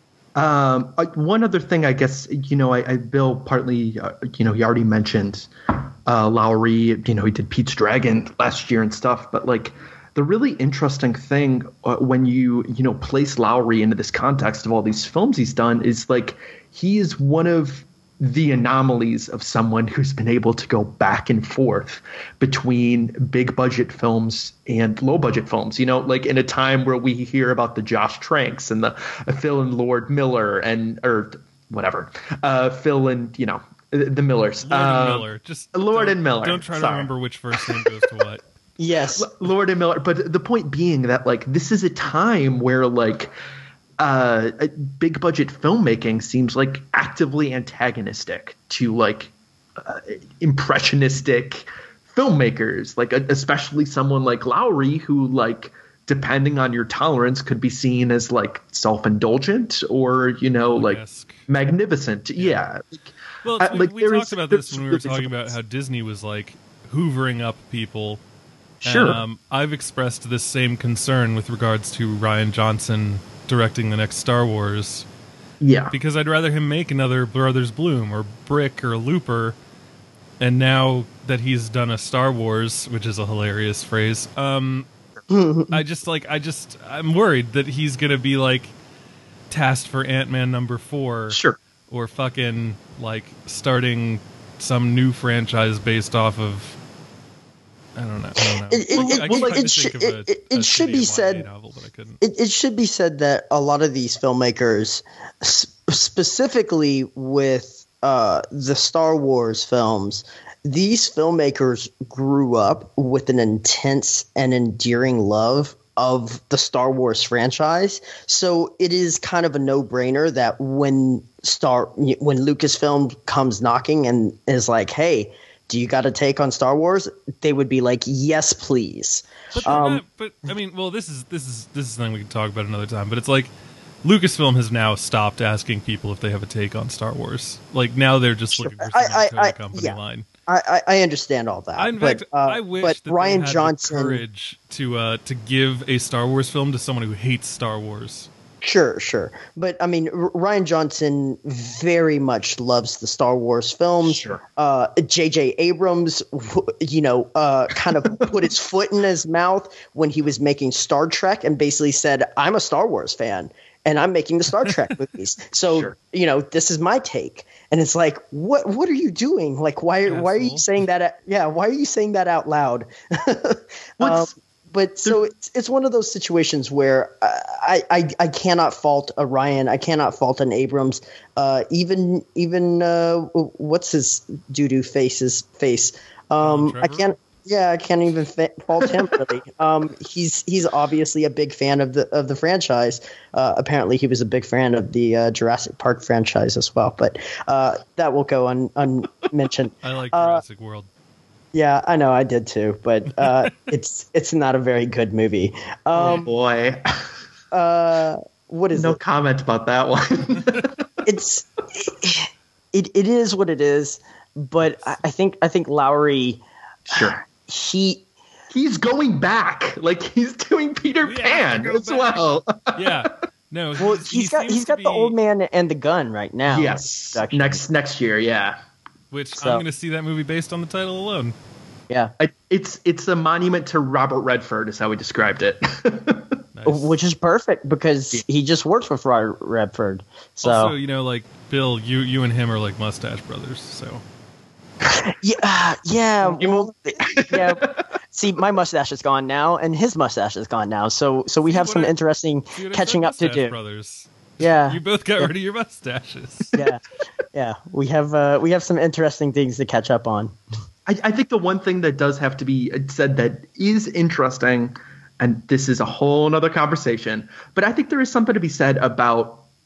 Um, uh, one other thing, I guess, you know, I, I Bill partly, uh, you know, he already mentioned uh, Lowry. You know, he did Pete's Dragon last year and stuff. But like, the really interesting thing uh, when you, you know, place Lowry into this context of all these films he's done is like he is one of the anomalies of someone who's been able to go back and forth between big budget films and low budget films, you know, like in a time where we hear about the Josh Tranks and the uh, Phil and Lord Miller and or whatever, uh, Phil and, you know, the Millers. Lord uh, and Miller. Just Lord don't- and Miller. Don't try to Sorry. remember which first name goes to what. Yes. Lord and Miller. But the point being that like this is a time where like uh, big budget filmmaking seems like actively antagonistic to like uh, impressionistic filmmakers, like uh, especially someone like Lowry, who like depending on your tolerance could be seen as like self-indulgent or, you know, like Esque. magnificent. Yeah. Well, Uh, it's, we, like, we there talked is- about this there's when we were really talking about something- how Disney was like hoovering up people. Sure. And, um, I've expressed this same concern with regards to Ryan Johnson directing the next Star Wars, Yeah. because I'd rather him make another Brothers Bloom or Brick or Looper. And now that he's done a Star Wars, which is a hilarious phrase, um, I just like I just I'm worried that he's gonna be like tasked for Ant-Man number four, Sure. or fucking like starting some new franchise based off of I don't know. I don't know. It- it- I it- tried like, to it should- think of a- it- it a should shitty be Y A said- novel, but I couldn't. It, it should be said that a lot of these filmmakers, s- specifically with uh, the Star Wars films, these filmmakers grew up with an intense and endearing love of the Star Wars franchise. So it is kind of a no-brainer that when Star when Lucasfilm comes knocking and is like, "Hey, do you got a take on Star Wars?" They would be like, "Yes, please." But, they're Um, not- but I mean, well, this is this is this is something we can talk about another time. But it's like Lucasfilm has now stopped asking people if they have a take on Star Wars. Like now they're just looking for I- some I- code I- company yeah. line. I, I, I understand all that. I, in but, fact, uh, I wish but that Ryan they had Johnson, the courage to uh, to give a Star Wars film to someone who hates Star Wars. Sure, sure. But I mean, R- Ryan Johnson very much loves the Star Wars films. Sure. Uh, J J Abrams, w- you know, uh, kind of put his foot in his mouth when he was making Star Trek and basically said, "I'm a Star Wars fan and I'm making the Star Trek movies. So, Sure. you know, this is my take." And it's like, what what are you doing? Like, why why are you Asshole. saying that? At, yeah, why are you saying that out loud? What's- Um, but so it's it's one of those situations where I, I I cannot fault a Ryan, I cannot fault an Abrams, uh, even even uh, what's his doo doo face's face. Um, I Trevor? can't. Yeah, I can't even fa- fault him really. Um, he's he's obviously a big fan of the of the franchise. Uh, apparently, he was a big fan of the uh, Jurassic Park franchise as well. But uh, that will go un- unmentioned. I like Uh, Jurassic World. Yeah, I know I did too, but uh, it's it's not a very good movie. Oh Um, boy. uh, what is No it? comment about that one. It's it, it is what it is, but I, I think I think Lowry Sure. he He's going back. Like he's doing Peter We have to Pan go as back. well. Yeah. No, well he's, he's he got seems he's to got the be- old man and the gun right now. Yes. Production. Next next year, yeah. Which So- I'm going to see that movie based on the title alone. Yeah, I, it's it's a monument to Robert Redford, is how we described it. Nice. which is perfect because he just works with Robert Redford. So Also, you know, like Bill, you you and him are like mustache brothers. So yeah, uh, yeah, well, yeah. See, my mustache is gone now, and his mustache is gone now. So, so we have what some I- interesting See what I catching said? up to Mustache do. brothers. Yeah, You both got rid of your mustaches. yeah, yeah. We have uh, we have some interesting things to catch up on. I, I think the one thing that does have to be said that is interesting, and this is a whole nother conversation, but I think there is something to be said about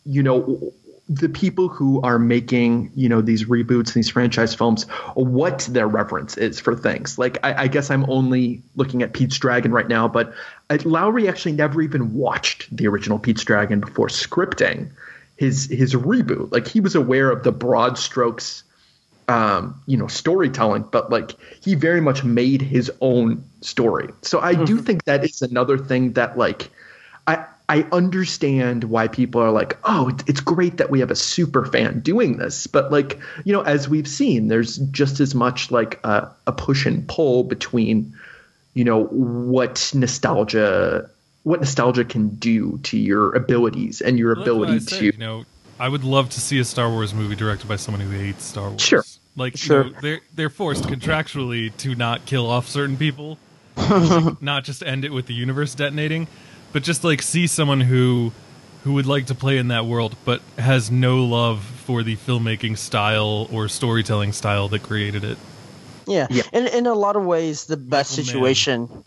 you know, the people who are making, you know, these reboots, these franchise films, what their reverence is for things. Like, I, I guess I'm only looking at Pete's Dragon right now, but uh, Lowry actually never even watched the original Pete's Dragon before scripting his his reboot. Like, he was aware of the broad strokes, um, you know, storytelling, but like he very much made his own story. So I do think that is another thing that, like, I I understand why people are like, oh, it's great that we have a super fan doing this. But, like, you know, as we've seen, there's just as much like a, a push and pull between, you know, what nostalgia what nostalgia can do to your abilities and your Well, ability that's why I to. said, you know, I would love to see a Star Wars movie directed by someone who hates Star Wars. Sure. Like, Sure. you know, they're they're forced contractually to not kill off certain people, not just end it with the universe detonating, but just like see someone who who would like to play in that world, but has no love for the filmmaking style or storytelling style that created it. Yeah. Yeah. In in a lot of ways, the best Michael Mann. situation.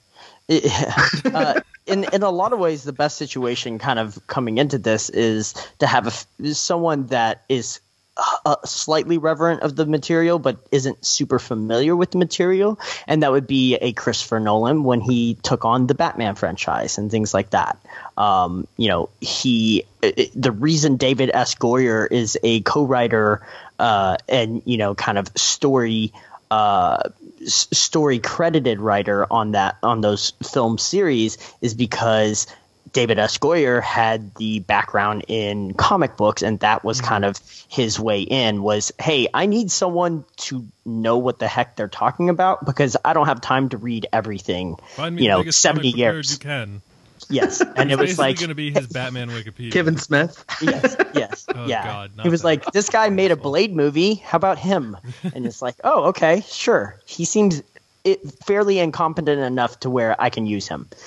uh, in in a lot of ways, the best situation, kind of coming into this, is to have a f is someone that is uh, slightly reverent of the material, but isn't super familiar with the material, and that would be a Christopher Nolan when he took on the Batman franchise and things like that. Um, you know, he it, the reason David S. Goyer is a co-writer uh, and you know, kind of story. Uh, s- story credited writer on that on those film series is because David S. Goyer had the background in comic books, and that was kind of his way in. Was, hey, I need someone to know what the heck they're talking about because I don't have time to read everything. Find me You the know, biggest seventy comic book nerd years. you can. Yes, and it was Basically like going to be his Batman Wikipedia. Kevin Smith. yes, yes, Oh, yeah. God, not he was that. like, this guy made a Awful. Blade movie. How about him? And it's like, oh, okay, sure. He seems it, fairly incompetent enough to where I can use him.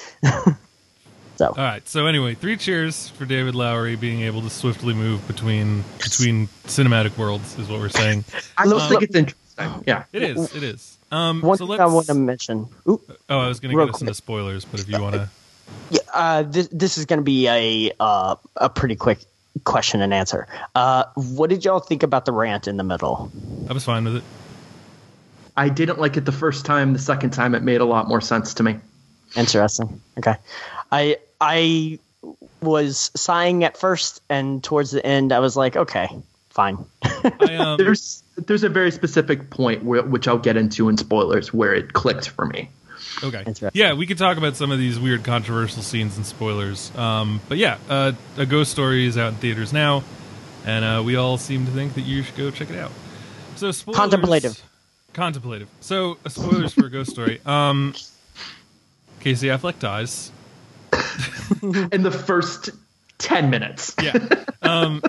So All right. So anyway, three cheers for David Lowery being able to swiftly move between between cinematic worlds is what we're saying. I Look- just think it's interesting. Yeah. It is. It is. Um, one so thing let's. I want to mention. Ooh, Oh, I was going to real get us into quick. spoilers, but if you want to, yeah, uh, this this is going to be a uh, a pretty quick question and answer. Uh, what did y'all think about the rant in the middle? I was fine with it. I didn't like it the first time. The second time, it made a lot more sense to me. Interesting. Okay, I I was sighing at first, and towards the end, I was like, okay, fine. I, um, There's there's a very specific point where, which I'll get into in spoilers where it clicked for me. Okay. Interesting. Yeah, we could talk about some of these weird controversial scenes and spoilers. Um, but yeah, uh, A Ghost Story is out in theaters now, and uh, we all seem to think that you should go check it out. So spoilers, Contemplative. Contemplative. So uh, spoilers for A Ghost Story. Um, Casey Affleck dies. In the first ten minutes. Yeah. Um,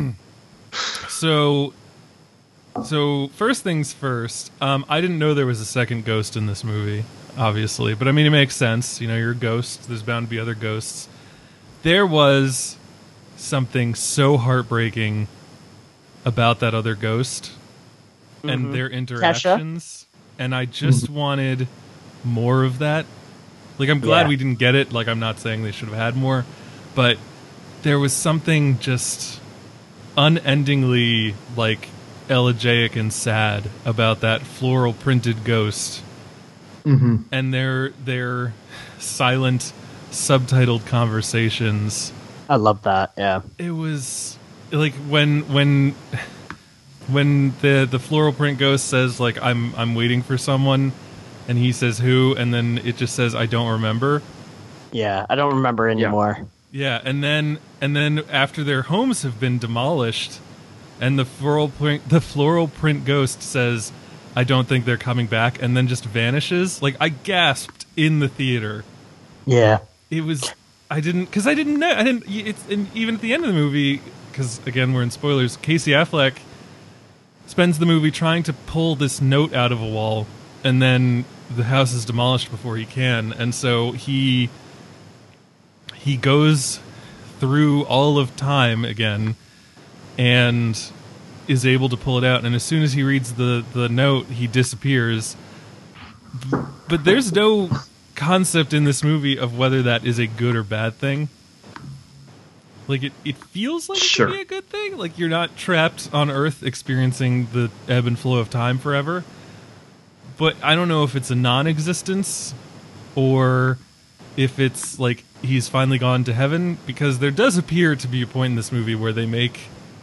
so, so first things first. Um, I didn't know there was a second ghost in this movie, obviously, but I mean it makes sense. You know, you're a ghost. There's bound to be other ghosts. There was something so heartbreaking about that other ghost and their interactions, and I just wanted more of that. Like, I'm glad Yeah. we didn't get it. Like, I'm not saying they should have had more, but there was something just unendingly, like, elegiac and sad about that floral printed ghost. Mm-hmm. And their their silent, subtitled conversations. I love that. Yeah. It was like when when when the the floral print ghost says, like, I'm I'm waiting for someone, and he says who, and then it just says I don't remember. Yeah. I don't remember anymore. Yeah, and then and then after their homes have been demolished, and the floral print the floral print ghost says, I don't think they're coming back, and then just vanishes. Like, I gasped in the theater. Yeah. It was I didn't because I didn't know I didn't. It's and even at the end of the movie, because again we're in spoilers. Casey Affleck spends the movie trying to pull this note out of a wall, and then the house is demolished before he can, and so he he goes through all of time again and is able to pull it out, and as soon as he reads the the note, he disappears. But there's no concept in this movie of whether that is a good or bad thing. Like, it, it feels like it Sure. could be a good thing. Like, you're not trapped on Earth experiencing the ebb and flow of time forever. But I don't know if it's a non-existence or if it's, like, he's finally gone to heaven. Because there does appear to be a point in this movie where they make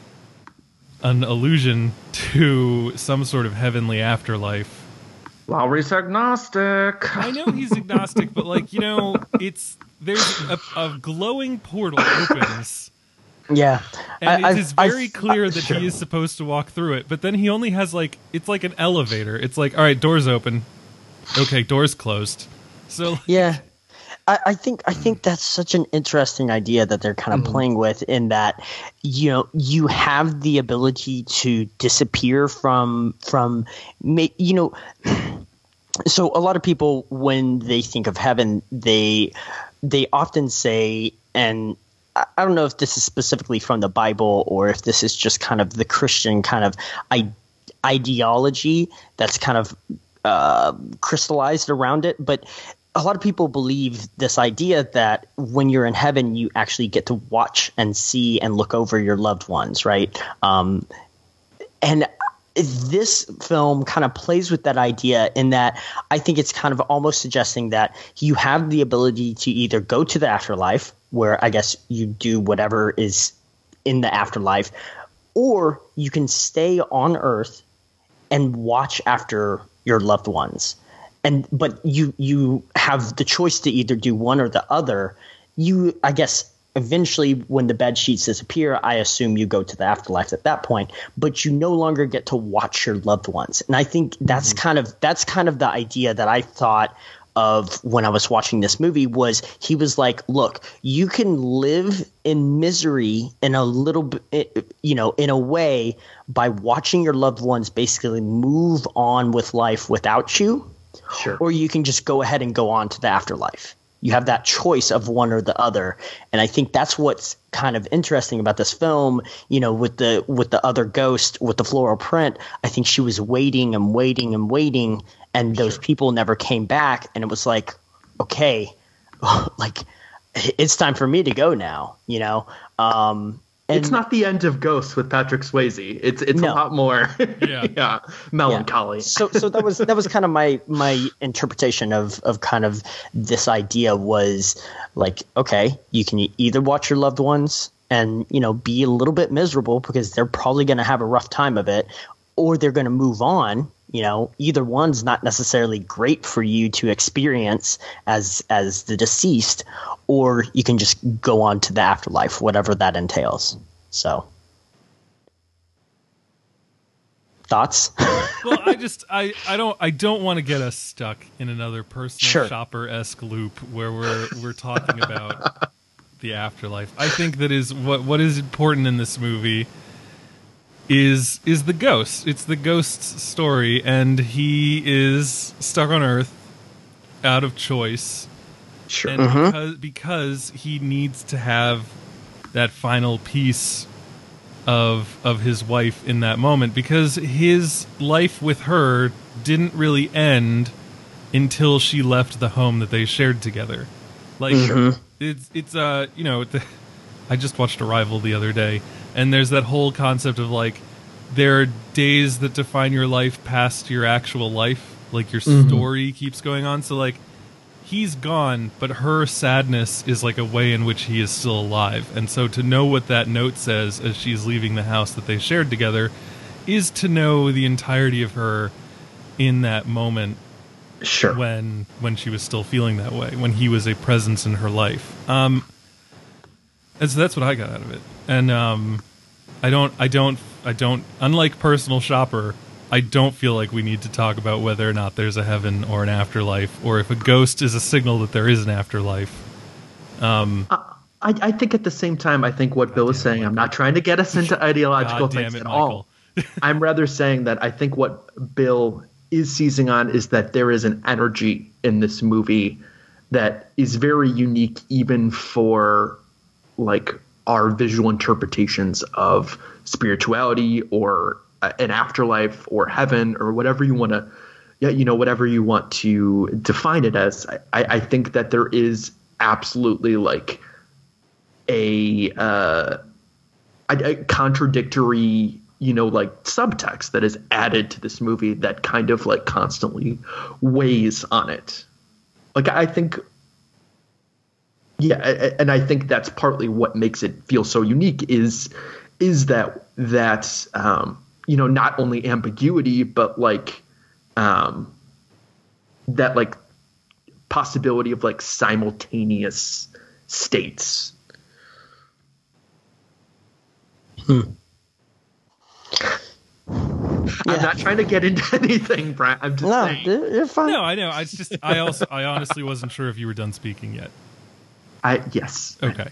an allusion to some sort of heavenly afterlife. Lowry's agnostic. I know he's agnostic, but, like, you know, it's... There's a, a glowing portal opens, Yeah, and I- it is I- very I- clear I- that sure. he is supposed to walk through it. But then he only has, like, it's like an elevator. It's like, all right, doors open. Okay, doors closed. So, like, Yeah. I, I think I think that's such an interesting idea that they're kind of playing with, in that, you know, you have the ability to disappear from from ma- you know so a lot of people, when they think of heaven, they they often say, and I I don't know if this is specifically from the Bible or if this is just kind of the Christian kind of I- ideology that's kind of uh, crystallized around it, but a lot of people believe this idea that when you're in heaven, you actually get to watch and see and look over your loved ones, right? Um, and this film kind of plays with that idea, in that I think it's kind of almost suggesting that you have the ability to either go to the afterlife, where I guess you do whatever is in the afterlife, or you can stay on Earth and watch after your loved ones. And but you you have the choice to either do one or the other. You, I guess, eventually, when the bed sheets disappear, I assume you go to the afterlife at that point. But you no longer get to watch your loved ones. And I think that's kind of that's kind of the idea that I thought of when I was watching this movie. Was he was like, look, you can live in misery in a little bit, you know, in a way, by watching your loved ones basically move on with life without you. Sure. Or you can just go ahead and go on to the afterlife. You have that choice of one or the other. And I think that's what's kind of interesting about this film, you know, with the with the other ghost, with the floral print. I think she was waiting and waiting and waiting, and those people never came back. And it was like, okay, like, it's time for me to go now, you know? Um, and It's not the end of Ghost with Patrick Swayze. It's it's No. a lot more Yeah. yeah, melancholy. So so that was that was kind of my my interpretation of of kind of this idea, was like, okay, you can either watch your loved ones and, you know, be a little bit miserable because they're probably going to have a rough time of it, or they're going to move on. You know, either one's not necessarily great for you to experience as as the deceased, or you can just go on to the afterlife, whatever that entails. So, thoughts? well, I just I, I don't I don't want to get us stuck in another personal Sure. shopper-esque loop where we're we're talking about the afterlife. I think that is what what is important in this movie is is the ghost. It's the ghost's story, and he is stuck on Earth out of choice. Sure. And because because he needs to have that final piece of of his wife in that moment, because his life with her didn't really end until she left the home that they shared together. Like it's it's uh you know the, I just watched Arrival the other day, and there's that whole concept of like there are days that define your life past your actual life, like your story keeps going on. So like he's gone, but her sadness is like a way in which he is still alive. And so to know what that note says as she's leaving the house that they shared together is to know the entirety of her in that moment Sure. when when she was still feeling that way, when he was a presence in her life. Um, and so that's what I got out of it. And um, I don't, I don't, I don't. Unlike Personal Shopper, I don't feel like we need to talk about whether or not there's a heaven or an afterlife, or if a ghost is a signal that there is an afterlife. Um, I, I think at the same time, I think what Bill is saying, I'm not trying to get us into ideological God damn things it, at Michael. all. I'm rather saying that I think what Bill is seizing on is that there is an energy in this movie that is very unique even for like our visual interpretations of spirituality or uh, an afterlife or heaven or whatever you want to, yeah, you know, whatever you want to define it as. I, I think that there is absolutely like a, uh, a, a contradictory, you know, like subtext that is added to this movie that kind of like constantly weighs on it. Like, I think, yeah, and I think that's partly what makes it feel so unique is, is that, that, um, you know, not only ambiguity, but like, um, that like possibility of like simultaneous states. Hmm. I'm not trying to get into anything, Brian. I'm just No, saying. you're fine. No, I know. I just, I also, I honestly wasn't sure if you were done speaking yet. I yes. Okay.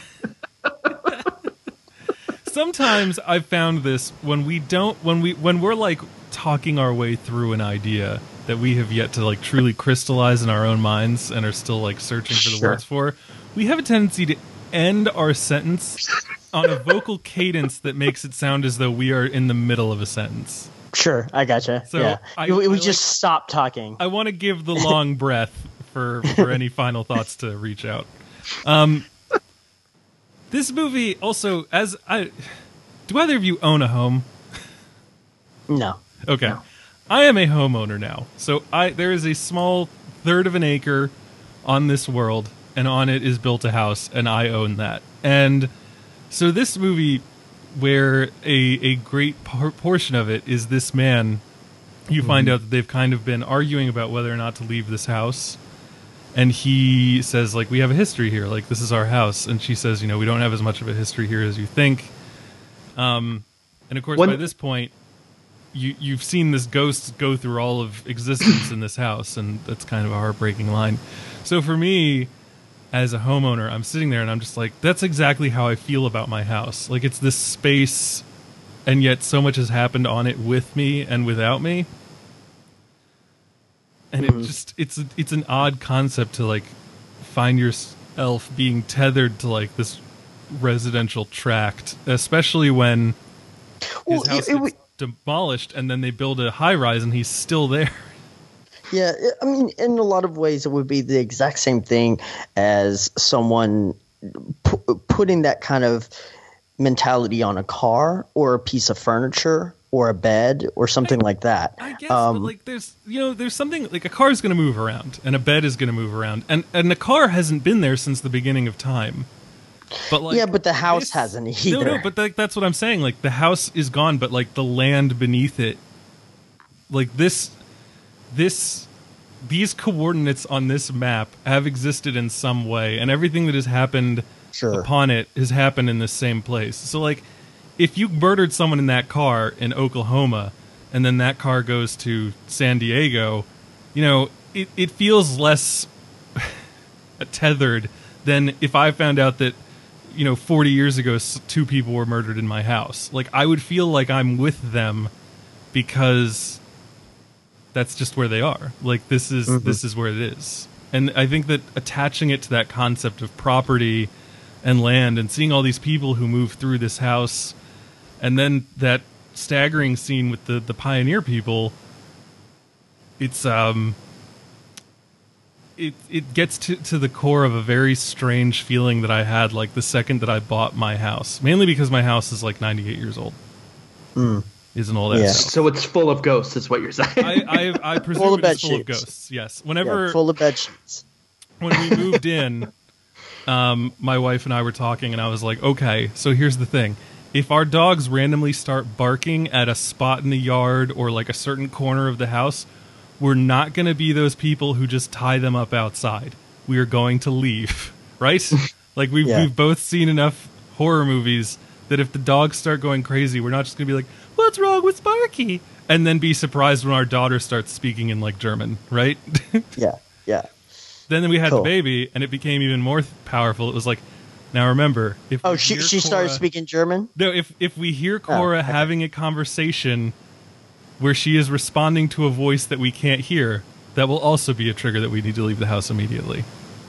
Sometimes I've found this when we don't, when we, when we're like talking our way through an idea that we have yet to like truly crystallize in our own minds and are still like searching for the Sure. words for, we have a tendency to end our sentence on a vocal cadence that makes it sound as though we are in the middle of a sentence. Sure, I gotcha. So yeah, I- we, we I just like- stop talking. I want to give the long breath for for any final thoughts to reach out. Um, this movie also, as I, do either of you own a home? No. Okay, No. I am a homeowner now, so I there is a small third of an acre on this world, and on it is built a house, and I own that. And so this movie, where a a great por- portion of it is this man, you find out that they've kind of been arguing about whether or not to leave this house. And he says, like, we have a history here. Like, this is our house. And she says, you know, we don't have as much of a history here as you think. Um, and, of course, One- by this point, you, you've seen this ghost go through all of existence in this house. And that's kind of a heartbreaking line. So for me, as a homeowner, I'm sitting there and I'm just like, that's exactly how I feel about my house. Like, it's this space, and yet so much has happened on it with me and without me. And it just it's it's an odd concept to like find yourself being tethered to like this residential tract, especially when his Well, house it- it gets demolished and then they build a high rise and he's still there. Yeah, I mean, in a lot of ways, it would be the exact same thing as someone pu- putting that kind of mentality on a car or a piece of furniture or a bed or something like that. I guess, Um, but like, there's you know, there's something like a car is going to move around and a bed is going to move around, and and the car hasn't been there since the beginning of time. But like, Yeah, but the house this- hasn't No, no, either. but like, that's what I'm saying. Like the house is gone, but like the land beneath it, like this, this, these coordinates on this map have existed in some way, and everything that has happened Sure. upon it has happened in the same place. So like, if you murdered someone in that car in Oklahoma, and then that car goes to San Diego, you know, it, it feels less tethered than if I found out that, you know, forty years ago, s- two people were murdered in my house. Like, I would feel like I'm with them because that's just where they are. Like, this is this is where it is. And I think that attaching it to that concept of property and land and seeing all these people who move through this house, and then that staggering scene with the, the pioneer people, it's um it it gets to, to the core of a very strange feeling that I had like the second that I bought my house. Mainly because my house is like ninety-eight years old. Is an old ass Yeah. house. So it's full of ghosts, is what you're saying. I, I, I presume Full of it is bed full of sheets. ghosts. Yes. yeah, Whenever full of bed sheets. when we moved in, um, my wife and I were talking, and I was like, okay, so here's the thing. If our dogs randomly start barking at a spot in the yard or like a certain corner of the house, we're not going to be those people who just tie them up outside. We are going to leave, right? Like we've, Yeah. we've both seen enough horror movies that if the dogs start going crazy, we're not just going to be like, what's wrong with Sparky? And then be surprised when our daughter starts speaking in like German, right? Yeah, yeah. Then we had Cool. the baby, and it became even more th- powerful. It was like, now remember, if Oh, we she hear she started Cora- speaking German. No, if if we hear Cora okay. having a conversation where she is responding to a voice that we can't hear, that will also be a trigger that we need to leave the house immediately.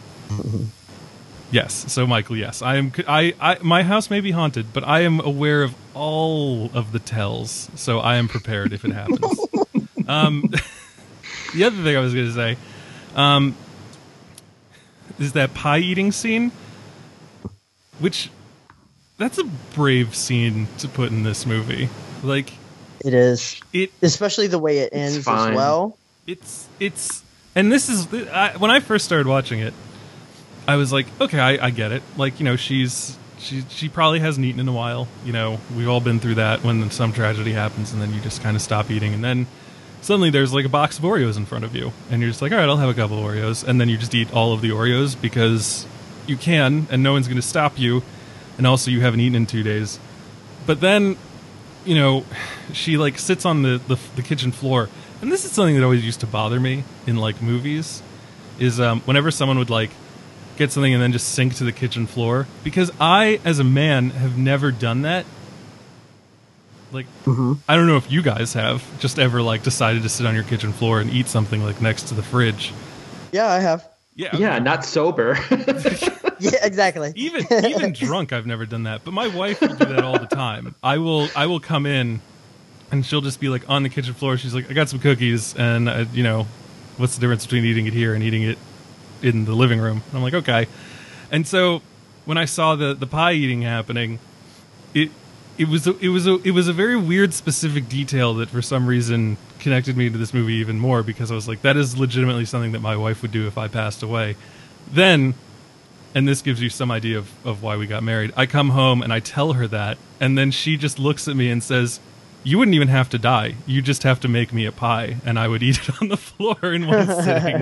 Yes. So, Michael, yes, I am. I, I my house may be haunted, but I am aware of all of the tells, so I am prepared if it happens. um, the other thing I was going to say, um, is that pie eating scene. which that's a brave scene to put in this movie. Like, It is, it especially the way it ends as fine. well. it's it's and this is I, when I first started watching it, I was like, okay, I, I get it. Like, you know, she's she she probably hasn't eaten in a while. You know, we've all been through that when some tragedy happens and then you just kind of stop eating, and then suddenly there's like a box of Oreos in front of you, and you're just like, all right, I'll have a couple of Oreos, and then you just eat all of the Oreos because you can, and no one's going to stop you, and also you haven't eaten in two days. But then, you know, she like sits on the, the the kitchen floor, and this is something that always used to bother me in like movies, is um, whenever someone would like get something and then just sink to the kitchen floor, because I, as a man, have never done that. Like, Mm-hmm. I don't know if you guys have just ever like decided to sit on your kitchen floor and eat something like next to the fridge. Yeah, I have. Yeah, Yeah, not sober. Yeah, exactly. even even drunk, I've never done that. But my wife will do that all the time. I will I will come in, and she'll just be like on the kitchen floor. She's like, I got some cookies, and uh, you know, what's the difference between eating it here and eating it in the living room? And I'm like, okay. And so when I saw the the pie eating happening, it it was a, it was a it was a very weird specific detail that for some reason connected me to this movie even more, because I was like, that is legitimately something that my wife would do if I passed away. Then, and this gives you some idea of, of why we got married, I come home and I tell her that, and then she just looks at me and says, you wouldn't even have to die. You just have to make me a pie, and I would eat it on the floor in one sitting.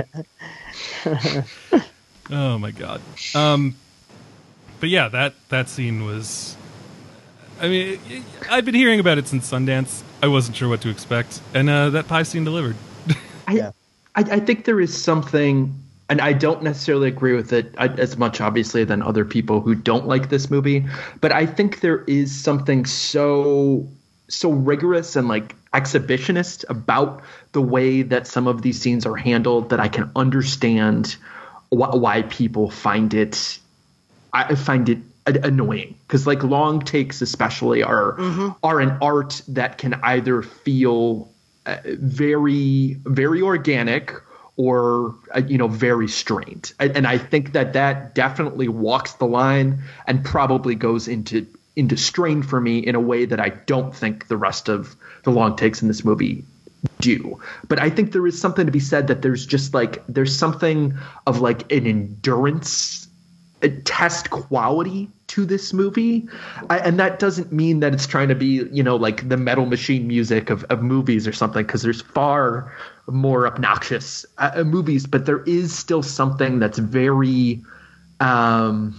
Oh my god. Um, but yeah, that, that scene was... I mean, I've been hearing about it since Sundance. I wasn't sure what to expect, and uh, that pie scene delivered. I, Yeah. I, I think there is something, and I don't necessarily agree with it as much, obviously, than other people who don't like this movie. But I think there is something so so rigorous and like exhibitionist about the way that some of these scenes are handled that I can understand wh- why people find it. I find it annoying, because like long takes especially are mm-hmm. are an art that can either feel uh, very very organic or uh, you know very strained, and, and I think that that definitely walks the line and probably goes into into strain for me in a way that I don't think the rest of the long takes in this movie do. But I think there is something to be said that there's just like there's something of like an endurance a test quality to this movie. I, and that doesn't mean that it's trying to be, you know, like the Metal Machine music of, of movies or something, because there's far more obnoxious uh, movies, but there is still something that's very, um,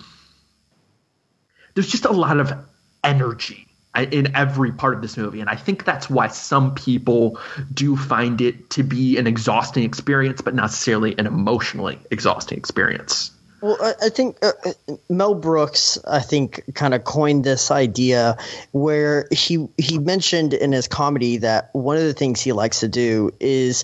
there's just a lot of energy in every part of this movie. And I think that's why some people do find it to be an exhausting experience, but not necessarily an emotionally exhausting experience. Well, I, I think uh, Mel Brooks, I think, kind of coined this idea where he he mentioned in his comedy that one of the things he likes to do is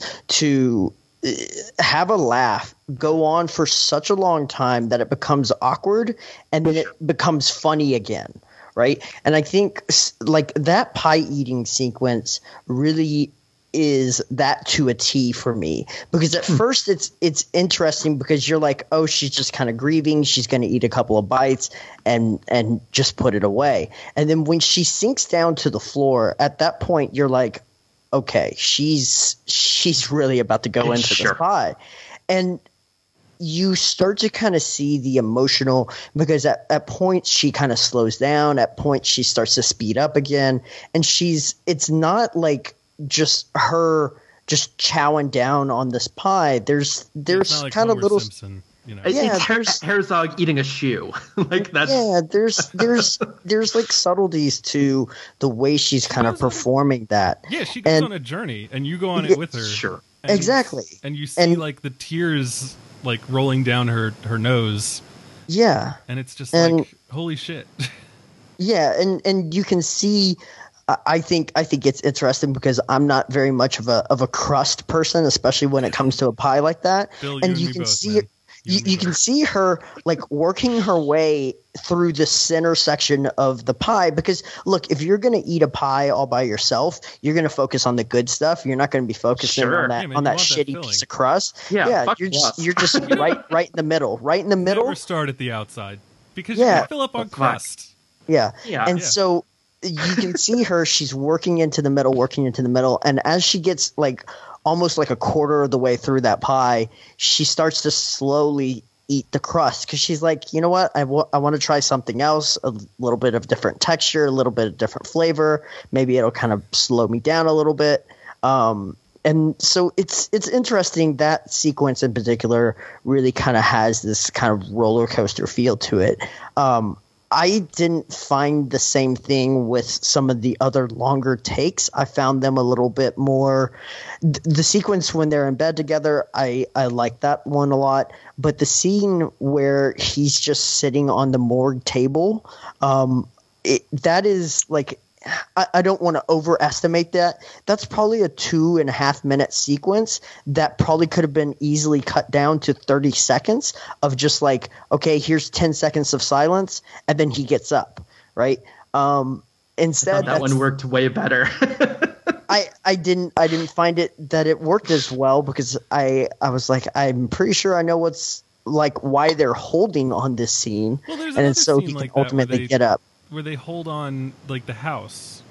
to have a laugh go on for such a long time that it becomes awkward, and then it becomes funny again, right? And I think like that pie eating sequence really is that to a T for me, because at first it's it's interesting because you're like, oh, she's just kind of grieving, she's going to eat a couple of bites and and just put it away. And then when she sinks down to the floor, at that point you're like, okay, she's she's really about to go into Sure. this pie. And you start to kind of see the emotional, because at, at points she kind of slows down, at points she starts to speed up again, and she's it's not like just her just chowing down on this pie. There's It's there's not like kind of Homer little Simpson, you know. Yeah, it's Her- there's- Herzog eating a shoe. Like that's yeah there's there's there's like subtleties to the way she's kind of goes on- performing that. Yeah, she goes And- on a journey, and you go on Yeah, it with her. sure. And you- Exactly. And you see And- like the tears like rolling down her her nose, Yeah. and it's just And- like, holy shit. Yeah, and and you can see. I- I think I think it's interesting because I'm not very much of a of a crust person, especially when it comes to a pie like that. Bill, you and and you me can both, see man. it. You You, and me you can both. see her like working her way through the center section of the pie, because look, if you're going to eat a pie all by yourself, you're going to focus on the good stuff. You're not going to be focusing Sure. on that Yeah, man, on you that want that shitty filling. piece of crust. Yeah, fuck you're just plus. you're just right right in the middle, right in the middle. Never start at the outside. because you Yeah. can fill up on Fuck. crust. Yeah. Yeah. And Yeah. so you can see her, she's working into the middle, working into the middle. And as she gets like almost like a quarter of the way through that pie, she starts to slowly eat the crust because she's like, you know what? I wa- I want to try something else, a little bit of different texture, a little bit of different flavor. Maybe it'll kind of slow me down a little bit. Um, and so it's it's interesting that sequence in particular really kind of has this kind of roller coaster feel to it. Um, I didn't find the same thing with some of the other longer takes. I found them a little bit more th- the sequence when they're in bed together, I, I like that one a lot. But the scene where he's just sitting on the morgue table, um, it, that is like I, I don't want to overestimate that. That's probably a two and a half minute sequence that probably could have been easily cut down to thirty seconds of just like, okay, here's ten seconds of silence, and then he gets up, right? Um, instead, that one that's- worked way better. I, I didn't I didn't find it that it worked as well because I I was like, I'm pretty sure I know what's like why they're holding on this scene, Well, there's and another then so scene he like can that where ultimately they- get up. where they hold on like the house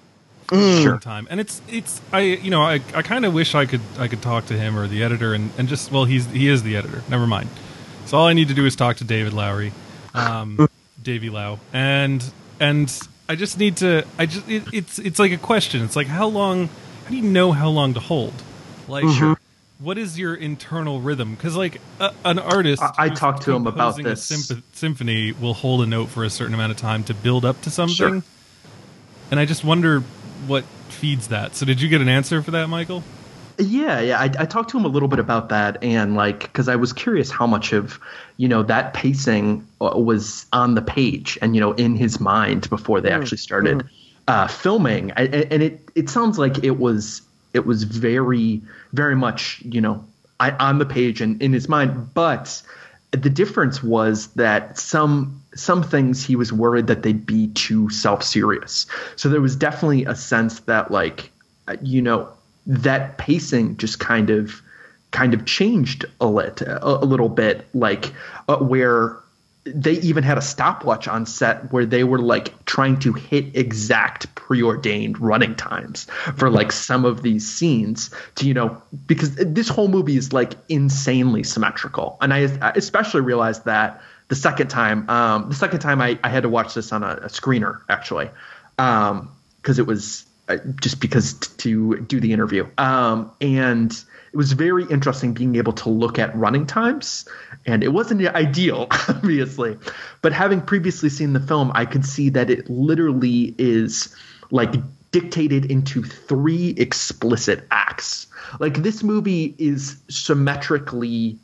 Mm. for a long time, and it's it's I you know I, I kind of wish I could I could talk to him or the editor and, and just well he's he is the editor, never mind. So all I need to do is talk to David Lowery, um, Davey Lau, and and I just need to I just it, it's it's like a question. It's like how long? How do you know how long to hold? Like Sure. what is your internal rhythm? Because like a, an artist, I- I who's talked to him about composing a this. symp- symphony will hold a note for a certain amount of time to build up to something, Sure. and I just wonder what feeds that. So did you get an answer for that, Michael? Yeah, yeah. I, I talked to him a little bit about that, and like, because I was curious how much of, you know, that pacing uh, was on the page and you know in his mind before they actually started uh, filming. I, and it it sounds like it was it was very very much you know I, on the page and in his mind, but the difference was that some some things he was worried that they'd be too self-serious. So there was definitely a sense that like uh, you know that pacing just kind of kind of changed a lit a, a little bit, like uh, where they even had a stopwatch on set where they were like trying to hit exact preordained running times for like some of these scenes to, you know, because this whole movie is like insanely symmetrical. And I, I especially realized that the second time, um, the second time I, I had to watch this on a, a screener actually, um, cause it was uh, just because t- to do the interview. Um, and it was very interesting being able to look at running times, and it wasn't ideal, obviously, but having previously seen the film, I could see that it literally is like dictated into three explicit acts. Like this movie is symmetrically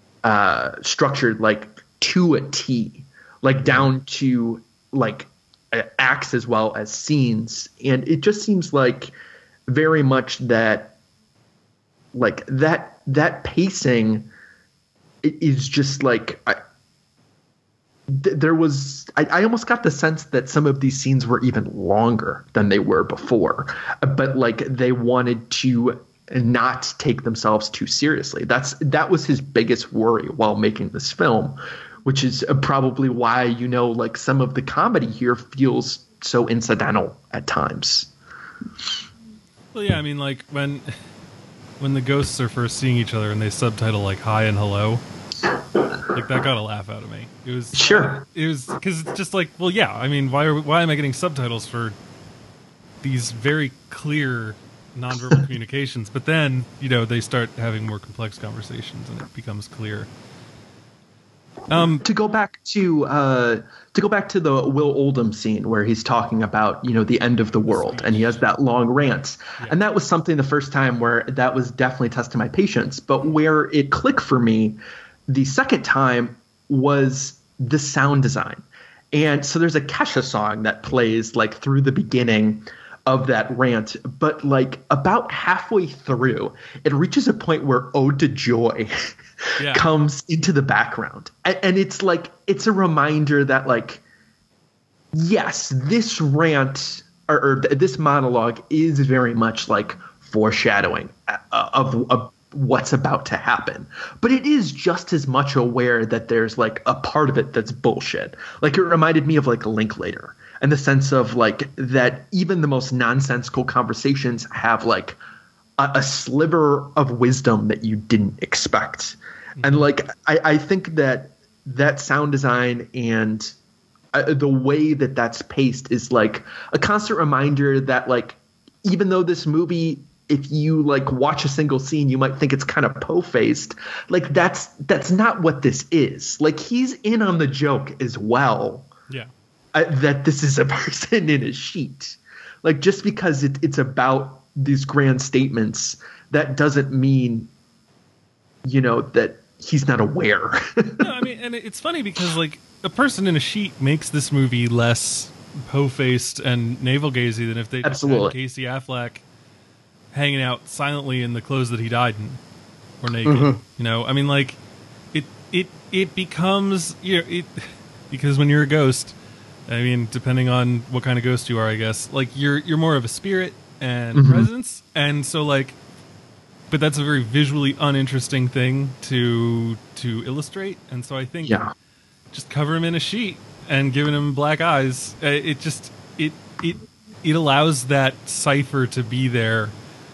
uh, structured like to a T, like down to like uh, acts as well as scenes. And it just seems like very much that like that that pacing is just like I, th- there was I, I almost got the sense that some of these scenes were even longer than they were before, but like they wanted to not take themselves too seriously. That's that was his biggest worry while making this film, which is probably why, you know, like some of the comedy here feels so incidental at times. Well, yeah, I mean, like when when the ghosts are first seeing each other and they subtitle like "hi" and "hello," like that got a laugh out of me. It was Sure. It was because it's just like, well, yeah. I mean, why are why am I getting subtitles for these very clear nonverbal communications? But then, you know, they start having more complex conversations, and it becomes clear. Um, to go back to uh, to go back to the Will Oldham scene where he's talking about, you know, the end of the world, and he has that long rant, and that was something the first time where that was definitely testing my patience. But where it clicked for me the second time was the sound design. And so there's a Kesha song that plays like through the beginning of that rant, but like about halfway through, it reaches a point where Ode to Joy Yeah. comes into the background. And, and it's like, it's a reminder that like, yes, this rant or, or th- this monologue is very much like foreshadowing uh, of, of what's about to happen. But it is just as much aware that there's like a part of it that's bullshit. Like it reminded me of like Linklater, in the sense of like that even the most nonsensical conversations have like a, a sliver of wisdom that you didn't expect. Mm-hmm. And like I, I think that that sound design and uh, the way that that's paced is like a constant reminder that like even though this movie, if you like watch a single scene, you might think it's kind of po-faced. Like that's that's not what this is. Like he's in on the joke as well. Yeah, uh, that this is a person in a sheet. Like just because it, it's about these grand statements, that doesn't mean, you know, that he's not aware. No, I mean, and it's funny because like a person in a sheet makes this movie less po-faced and navel-gazy than if they just Absolutely. had Casey Affleck hanging out silently in the clothes that he died in, or naked. Mm-hmm. You know, I mean, like it, it, it becomes, you know, it because when you're a ghost, I mean, depending on what kind of ghost you are, I guess, like you're you're more of a spirit and Mm-hmm. presence, and so like, but that's a very visually uninteresting thing to to illustrate, and so I think Yeah. just cover him in a sheet and giving him black eyes, uh, it just it it it allows that cipher to be there.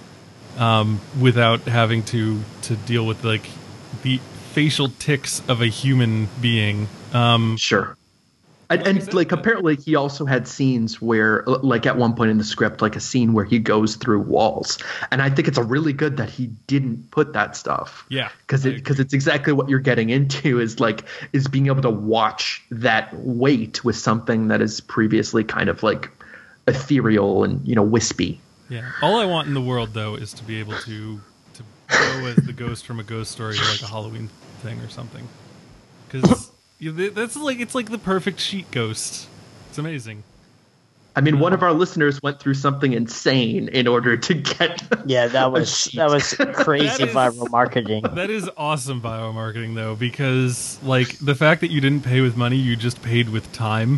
Um, without having to to deal with like the facial tics of a human being. Um, Sure. And, and like apparently he also had scenes where like at one point in the script, like a scene where he goes through walls. And I think it's a really good that he didn't put that stuff. Yeah, Because I it, because it's exactly what you're getting into is like is being able to watch that weight with something that is previously kind of like ethereal and, you know, wispy. yeah. All I want in the world though is to be able to to go as the ghost from a ghost story to like a Halloween thing or something. Because that's like it's like the perfect sheet ghost. It's amazing. I mean, one of our listeners went through something insane in order to get. Yeah, that a was sheet. that was crazy That is- viral marketing. That is awesome biomarketing though, because like the fact that you didn't pay with money, you just paid with time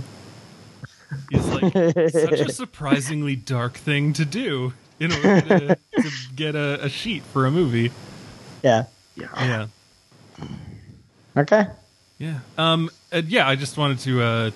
is like such a surprisingly dark thing to do in order to, to get a, a sheet for a movie. Yeah. Yeah. Yeah. Okay. Yeah. Um. and yeah. I just wanted to. Uh,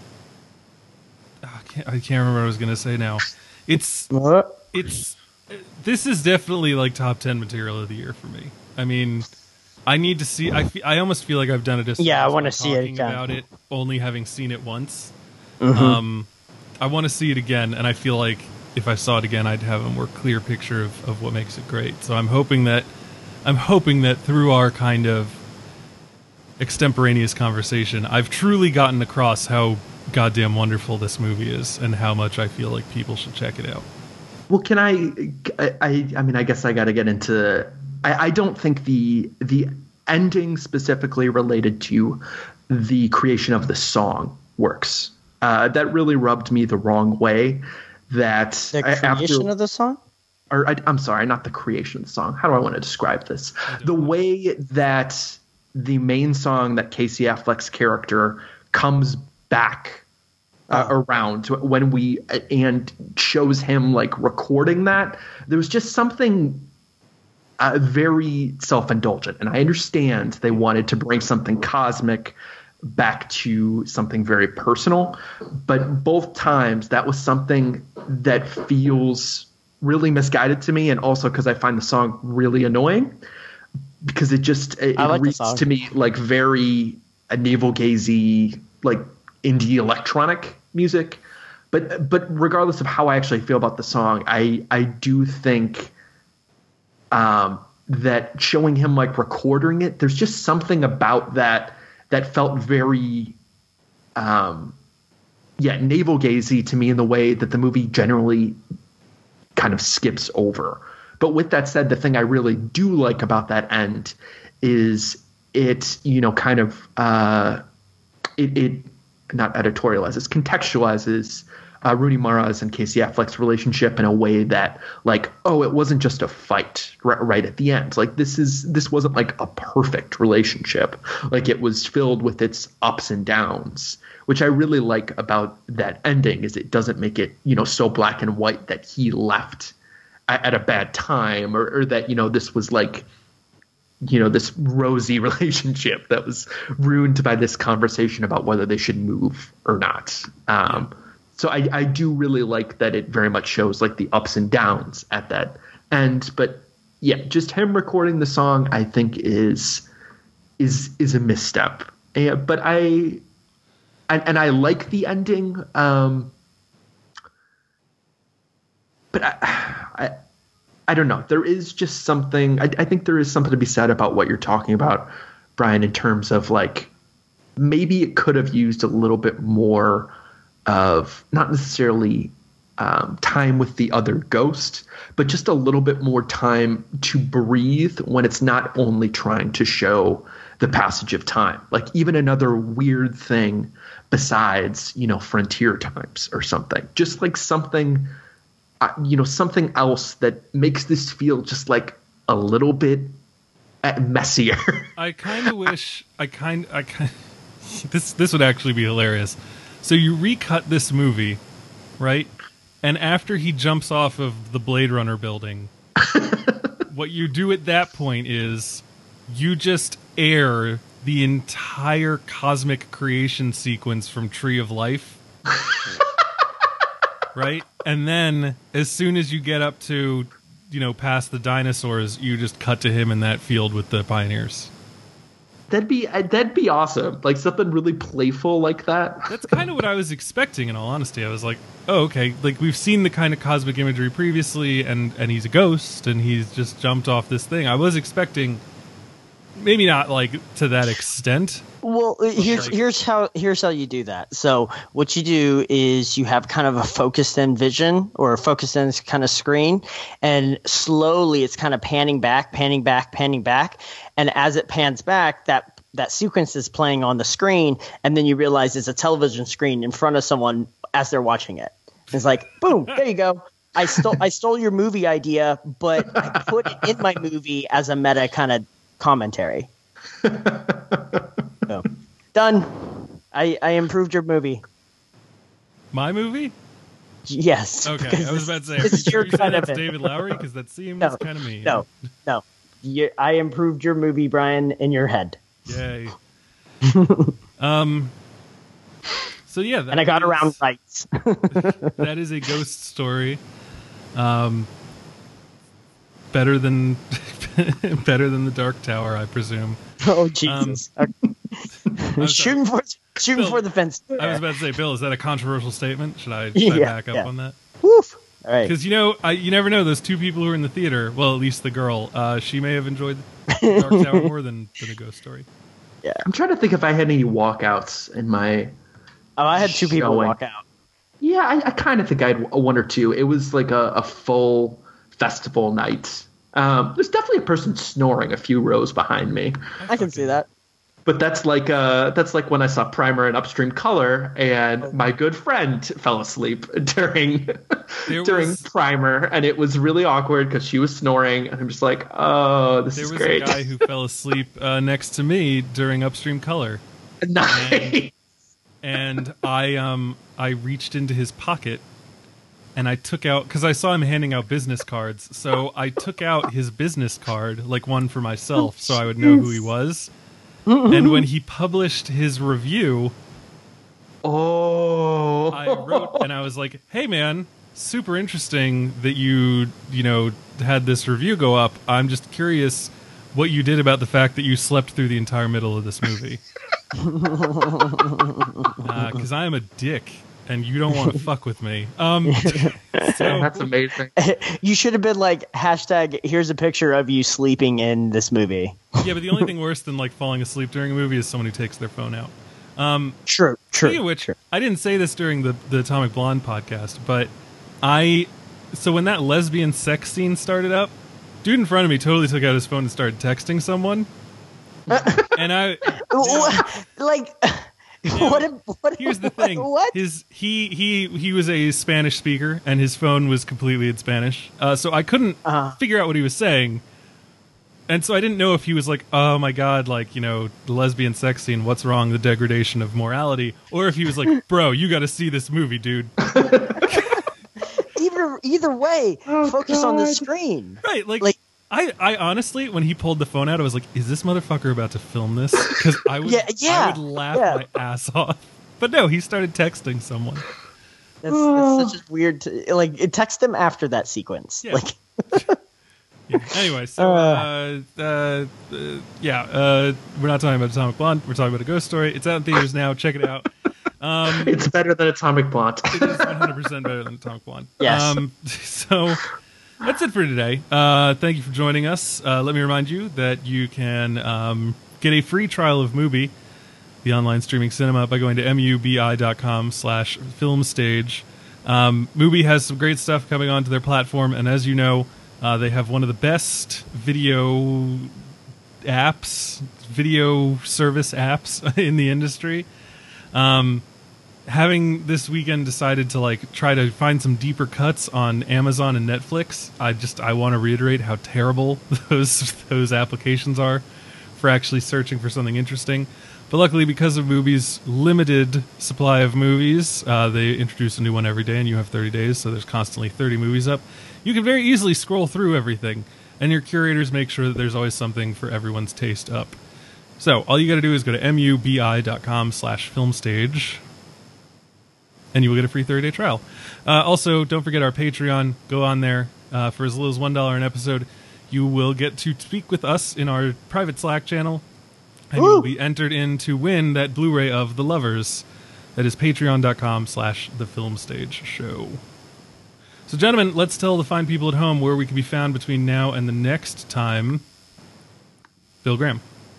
I can't. I can't remember what I was going to say now. It's. What? It's. This is definitely like top ten material of the year for me. I mean, I need to see. I. Fe- I almost feel like I've done a disservice. Yeah, I wanna by see it talking again. about it, only having seen it once. Mm-hmm. Um, I want to see it again, and I feel like if I saw it again, I'd have a more clear picture of, of what makes it great. So I'm hoping that. I'm hoping that through our kind of extemporaneous conversation, I've truly gotten across how goddamn wonderful this movie is and how much I feel like people should check it out. Well, can I, I? I mean, I guess I got to get into. I, I don't think the the ending specifically related to the creation of the song works. Uh, that really rubbed me the wrong way. That The creation after, of the song? or I, I'm sorry, not the creation of the song. How do I want to describe this? The way that the main song that Casey Affleck's character comes back uh, Oh. around when we and shows him like recording that, there was just something uh, very self-indulgent. And I understand they wanted to bring something cosmic back to something very personal, but both times that was something that feels really misguided to me, and also because I find the song really annoying because it just it, I it like the reads song. to me like very a navel-gazy like indie electronic music. But but regardless of how I actually feel about the song, I I do think um, that showing him like recording it, there's just something about that that felt very um, yeah navel-gazy to me in the way that the movie generally kind of skips over. But with that said, the thing I really do like about that end is it, you know, kind of uh, it, it not editorializes, contextualizes uh, Rooney Mara's and Casey Affleck's relationship in a way that, like, oh, it wasn't just a fight right, right at the end. Like this is this wasn't like a perfect relationship. Like it was filled with its ups and downs, which I really like about that ending. Is it doesn't make it, you know, so black and white that he left at, at a bad time, or, or that, you know, this was like you know, this rosy relationship that was ruined by this conversation about whether they should move or not. Um, yeah. So I, I do really like that it very much shows like the ups and downs at that end. But yeah, just him recording the song, I think is is is a misstep. And, but I and, and I like the ending. Um, but I, I I don't know. There is just something. I, I think there is something to be said about what you're talking about, Brian, in terms of like maybe it could have used a little bit more of not necessarily um, time with the other ghost, but just a little bit more time to breathe when it's not only trying to show the passage of time. Like even another weird thing besides, you know, frontier times or something. Just like something, uh, you know, something else that makes this feel just like a little bit messier. I kind of wish I kind I kind this this would actually be hilarious. So you recut this movie, right? And after he jumps off of the Blade Runner building, what you do at that point is you just air the entire cosmic creation sequence from Tree of Life. Right? And then as soon as you get up to, you know, past the dinosaurs, you just cut to him in that field with the pioneers. That'd be that'd be awesome. Like something really playful like that. That's kind of what I was expecting, in all honesty. I was like, oh, okay. Like we've seen the kind of cosmic imagery previously, and, and he's a ghost, and he's just jumped off this thing. I was expecting, maybe not like to that extent. Well, here's like, here's how here's how you do that. So what you do is you have kind of a focused in vision or a focused in kind of screen, and slowly it's kind of panning back, panning back, panning back, and as it pans back, that that sequence is playing on the screen, and then you realize it's a television screen in front of someone as they're watching it. It's like, boom, there you go. I stole I stole your movie idea, but I put it in my movie as a meta kind of commentary. So, done. I, I improved your movie. My movie? Yes. Okay, I was about to say, It's your are you saying kind of that's it. David Lowery? Because that seems No, kind of mean. No, no. You, I improved your movie, Brian, in your head. Yay. um. So yeah, that And I got is, around rights. that is a ghost story. Um. Better than better than the Dark Tower, I presume. Oh Jesus! Um, Okay. shooting for shooting Bill, for the fence. I was about to say, Bill, is that a controversial statement? Should I, should I Yeah, back up yeah. on that? Woof. All right. Because you know, I, you never know. Those two people who were in the theater, well, at least the girl, uh, she may have enjoyed the Dark Tower more than, than a ghost story. Yeah. I'm trying to think if I had any walkouts in my. Oh, I had two people showing. walk out. Yeah, I, I kind of think I had one or two. It was like a, a full festival night. Um, there's definitely a person snoring a few rows behind me. I can see that. But that's like uh, that's like when I saw Primer and Upstream Color, and my good friend fell asleep during There during was- Primer, and it was really awkward because she was snoring, and I'm just like, oh, this There is was great. a guy who fell asleep uh, next to me during Upstream Color, Nice. and I um I reached into his pocket and I took out, because I saw him handing out business cards, so I took out his business card, like one for myself, so I would know who he was. And when he published his review, Oh, I wrote and I was like, "Hey man, super interesting that you, you know, had this review go up. I'm just curious what you did about the fact that you slept through the entire middle of this movie." Because uh, I am a dick, and you don't want to fuck with me. Um, so, that's amazing. You should have been like hashtag. Here's a picture of you sleeping in this movie. yeah, but the only thing worse than like falling asleep during a movie is someone who takes their phone out. Um, True. True. Speaking of which, true. I didn't say this during the, the Atomic Blonde podcast, but I... So when that lesbian sex scene started up, dude in front of me totally took out his phone and started texting someone. and I... What? Like, what? A, what? Here's the thing. What? His he he he was a Spanish speaker, and his phone was completely in Spanish. Uh, so I couldn't Uh-huh. figure out what he was saying, and so I didn't know if he was like, "Oh my god, like you know, the lesbian sex scene. What's wrong? The degradation of morality," or if he was like, "Bro, you got to see this movie, dude." Either either way, Oh, focus on the God. screen. Right? Like, Like- I, I honestly, when he pulled the phone out, I was like, is this motherfucker about to film this? Because I would, Yeah, yeah, I would laugh yeah. my ass off. But no, he started texting someone. That's, that's such a weird. T- like, it text him after that sequence. Yeah. Like, Yeah. Anyway, so uh, uh, uh, yeah, uh, we're not talking about Atomic Blonde. We're talking about A Ghost Story. It's out in theaters now. Check it out. Um, It's better than Atomic Blonde. it is one hundred percent better than Atomic Blonde. Yes. Um, so that's it for today. Uh, thank you for joining us. Uh, let me remind you that you can um, get a free trial of Mubi, the online streaming cinema, by going to mubi.com slash film stage. Um, Mubi has some great stuff coming onto their platform, and as you know, uh, they have one of the best video apps, video service apps in the industry. Um, having this weekend decided to like try to find some deeper cuts on Amazon and Netflix, I just I want to reiterate how terrible those those applications are for actually searching for something interesting. But luckily, because of Mubi's limited supply of movies, uh, they introduce a new one every day, and you have thirty days, so there's constantly thirty movies up. You can very easily scroll through everything, and your curators make sure that there's always something for everyone's taste up. So all you got to do is go to mubi.com slash filmstage, and you will get a free thirty-day trial. Uh, also, don't forget our Patreon. Go on there. Uh, for as little as one dollar an episode, you will get to speak with us in our private Slack channel, and Woo! you will be entered in to win that Blu-ray of The Lovers. That is patreon.com slash the film stage show. So, gentlemen, let's tell the fine people at home where we can be found between now and the next time. Bill Graham.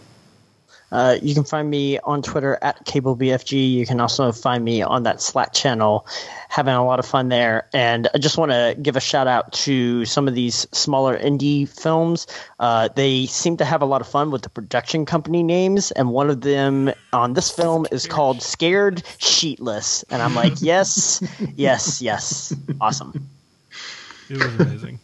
Uh, you can find me on Twitter at CableBFG. You can also find me on that Slack channel, having a lot of fun there. And I just want to give a shout out to some of these smaller indie films. Uh, they seem to have a lot of fun with the production company names, and one of them on this film is called Scared Sheetless. And I'm like, yes, yes, yes. Awesome. It was amazing.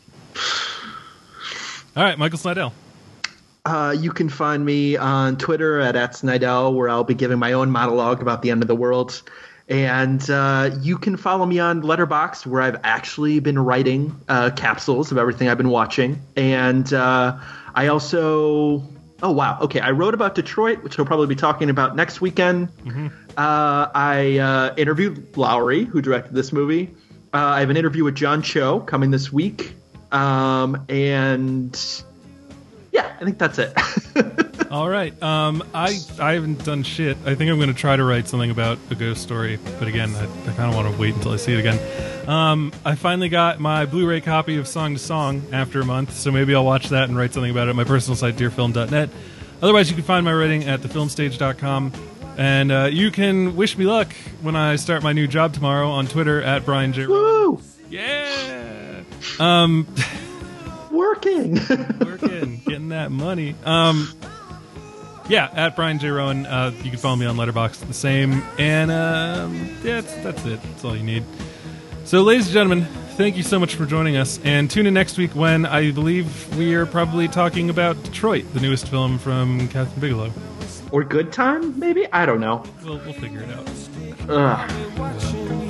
All right, Michael Snydell. Uh, you can find me on Twitter at, at Snydell, where I'll be giving my own monologue about the end of the world. And uh, you can follow me on Letterboxd, where I've actually been writing uh, capsules of everything I've been watching. And uh, I also... Oh, wow. Okay, I wrote about Detroit, which I'll probably be talking about next weekend. Mm-hmm. Uh, I uh, interviewed Lowry, who directed this movie. Uh, I have an interview with John Cho coming this week. Um, and... Yeah, I think that's it. All right. Um, I I haven't done shit. I think I'm going to try to write something about A Ghost Story. But again, I, I kind of want to wait until I see it again. Um, I finally got my Blu-ray copy of Song to Song after a month, so maybe I'll watch that and write something about it at my personal site, dear film dot net. Otherwise, you can find my writing at the film stage dot com. And uh, you can wish me luck when I start my new job tomorrow on Twitter at Brian J. Rowan. Woo! Yeah! Um... Working. Working, getting that money. Um, yeah, at Brian J. Rowan. Uh, you can follow me on Letterboxd the same. And um, yeah, that's, that's it. That's all you need. So, ladies and gentlemen, thank you so much for joining us. And tune in next week when I believe we are probably talking about Detroit, the newest film from Catherine Bigelow. Or Good Time, maybe? I don't know. We'll, we'll figure it out. Ugh.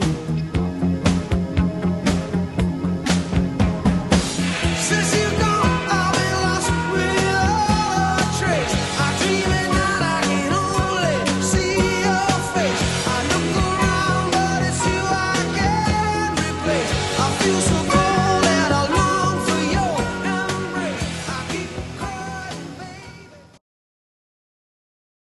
Since you gone, I've been lost without a trace. I dream at night, I can only see your face. I look around, but it's you I can't replace. I feel so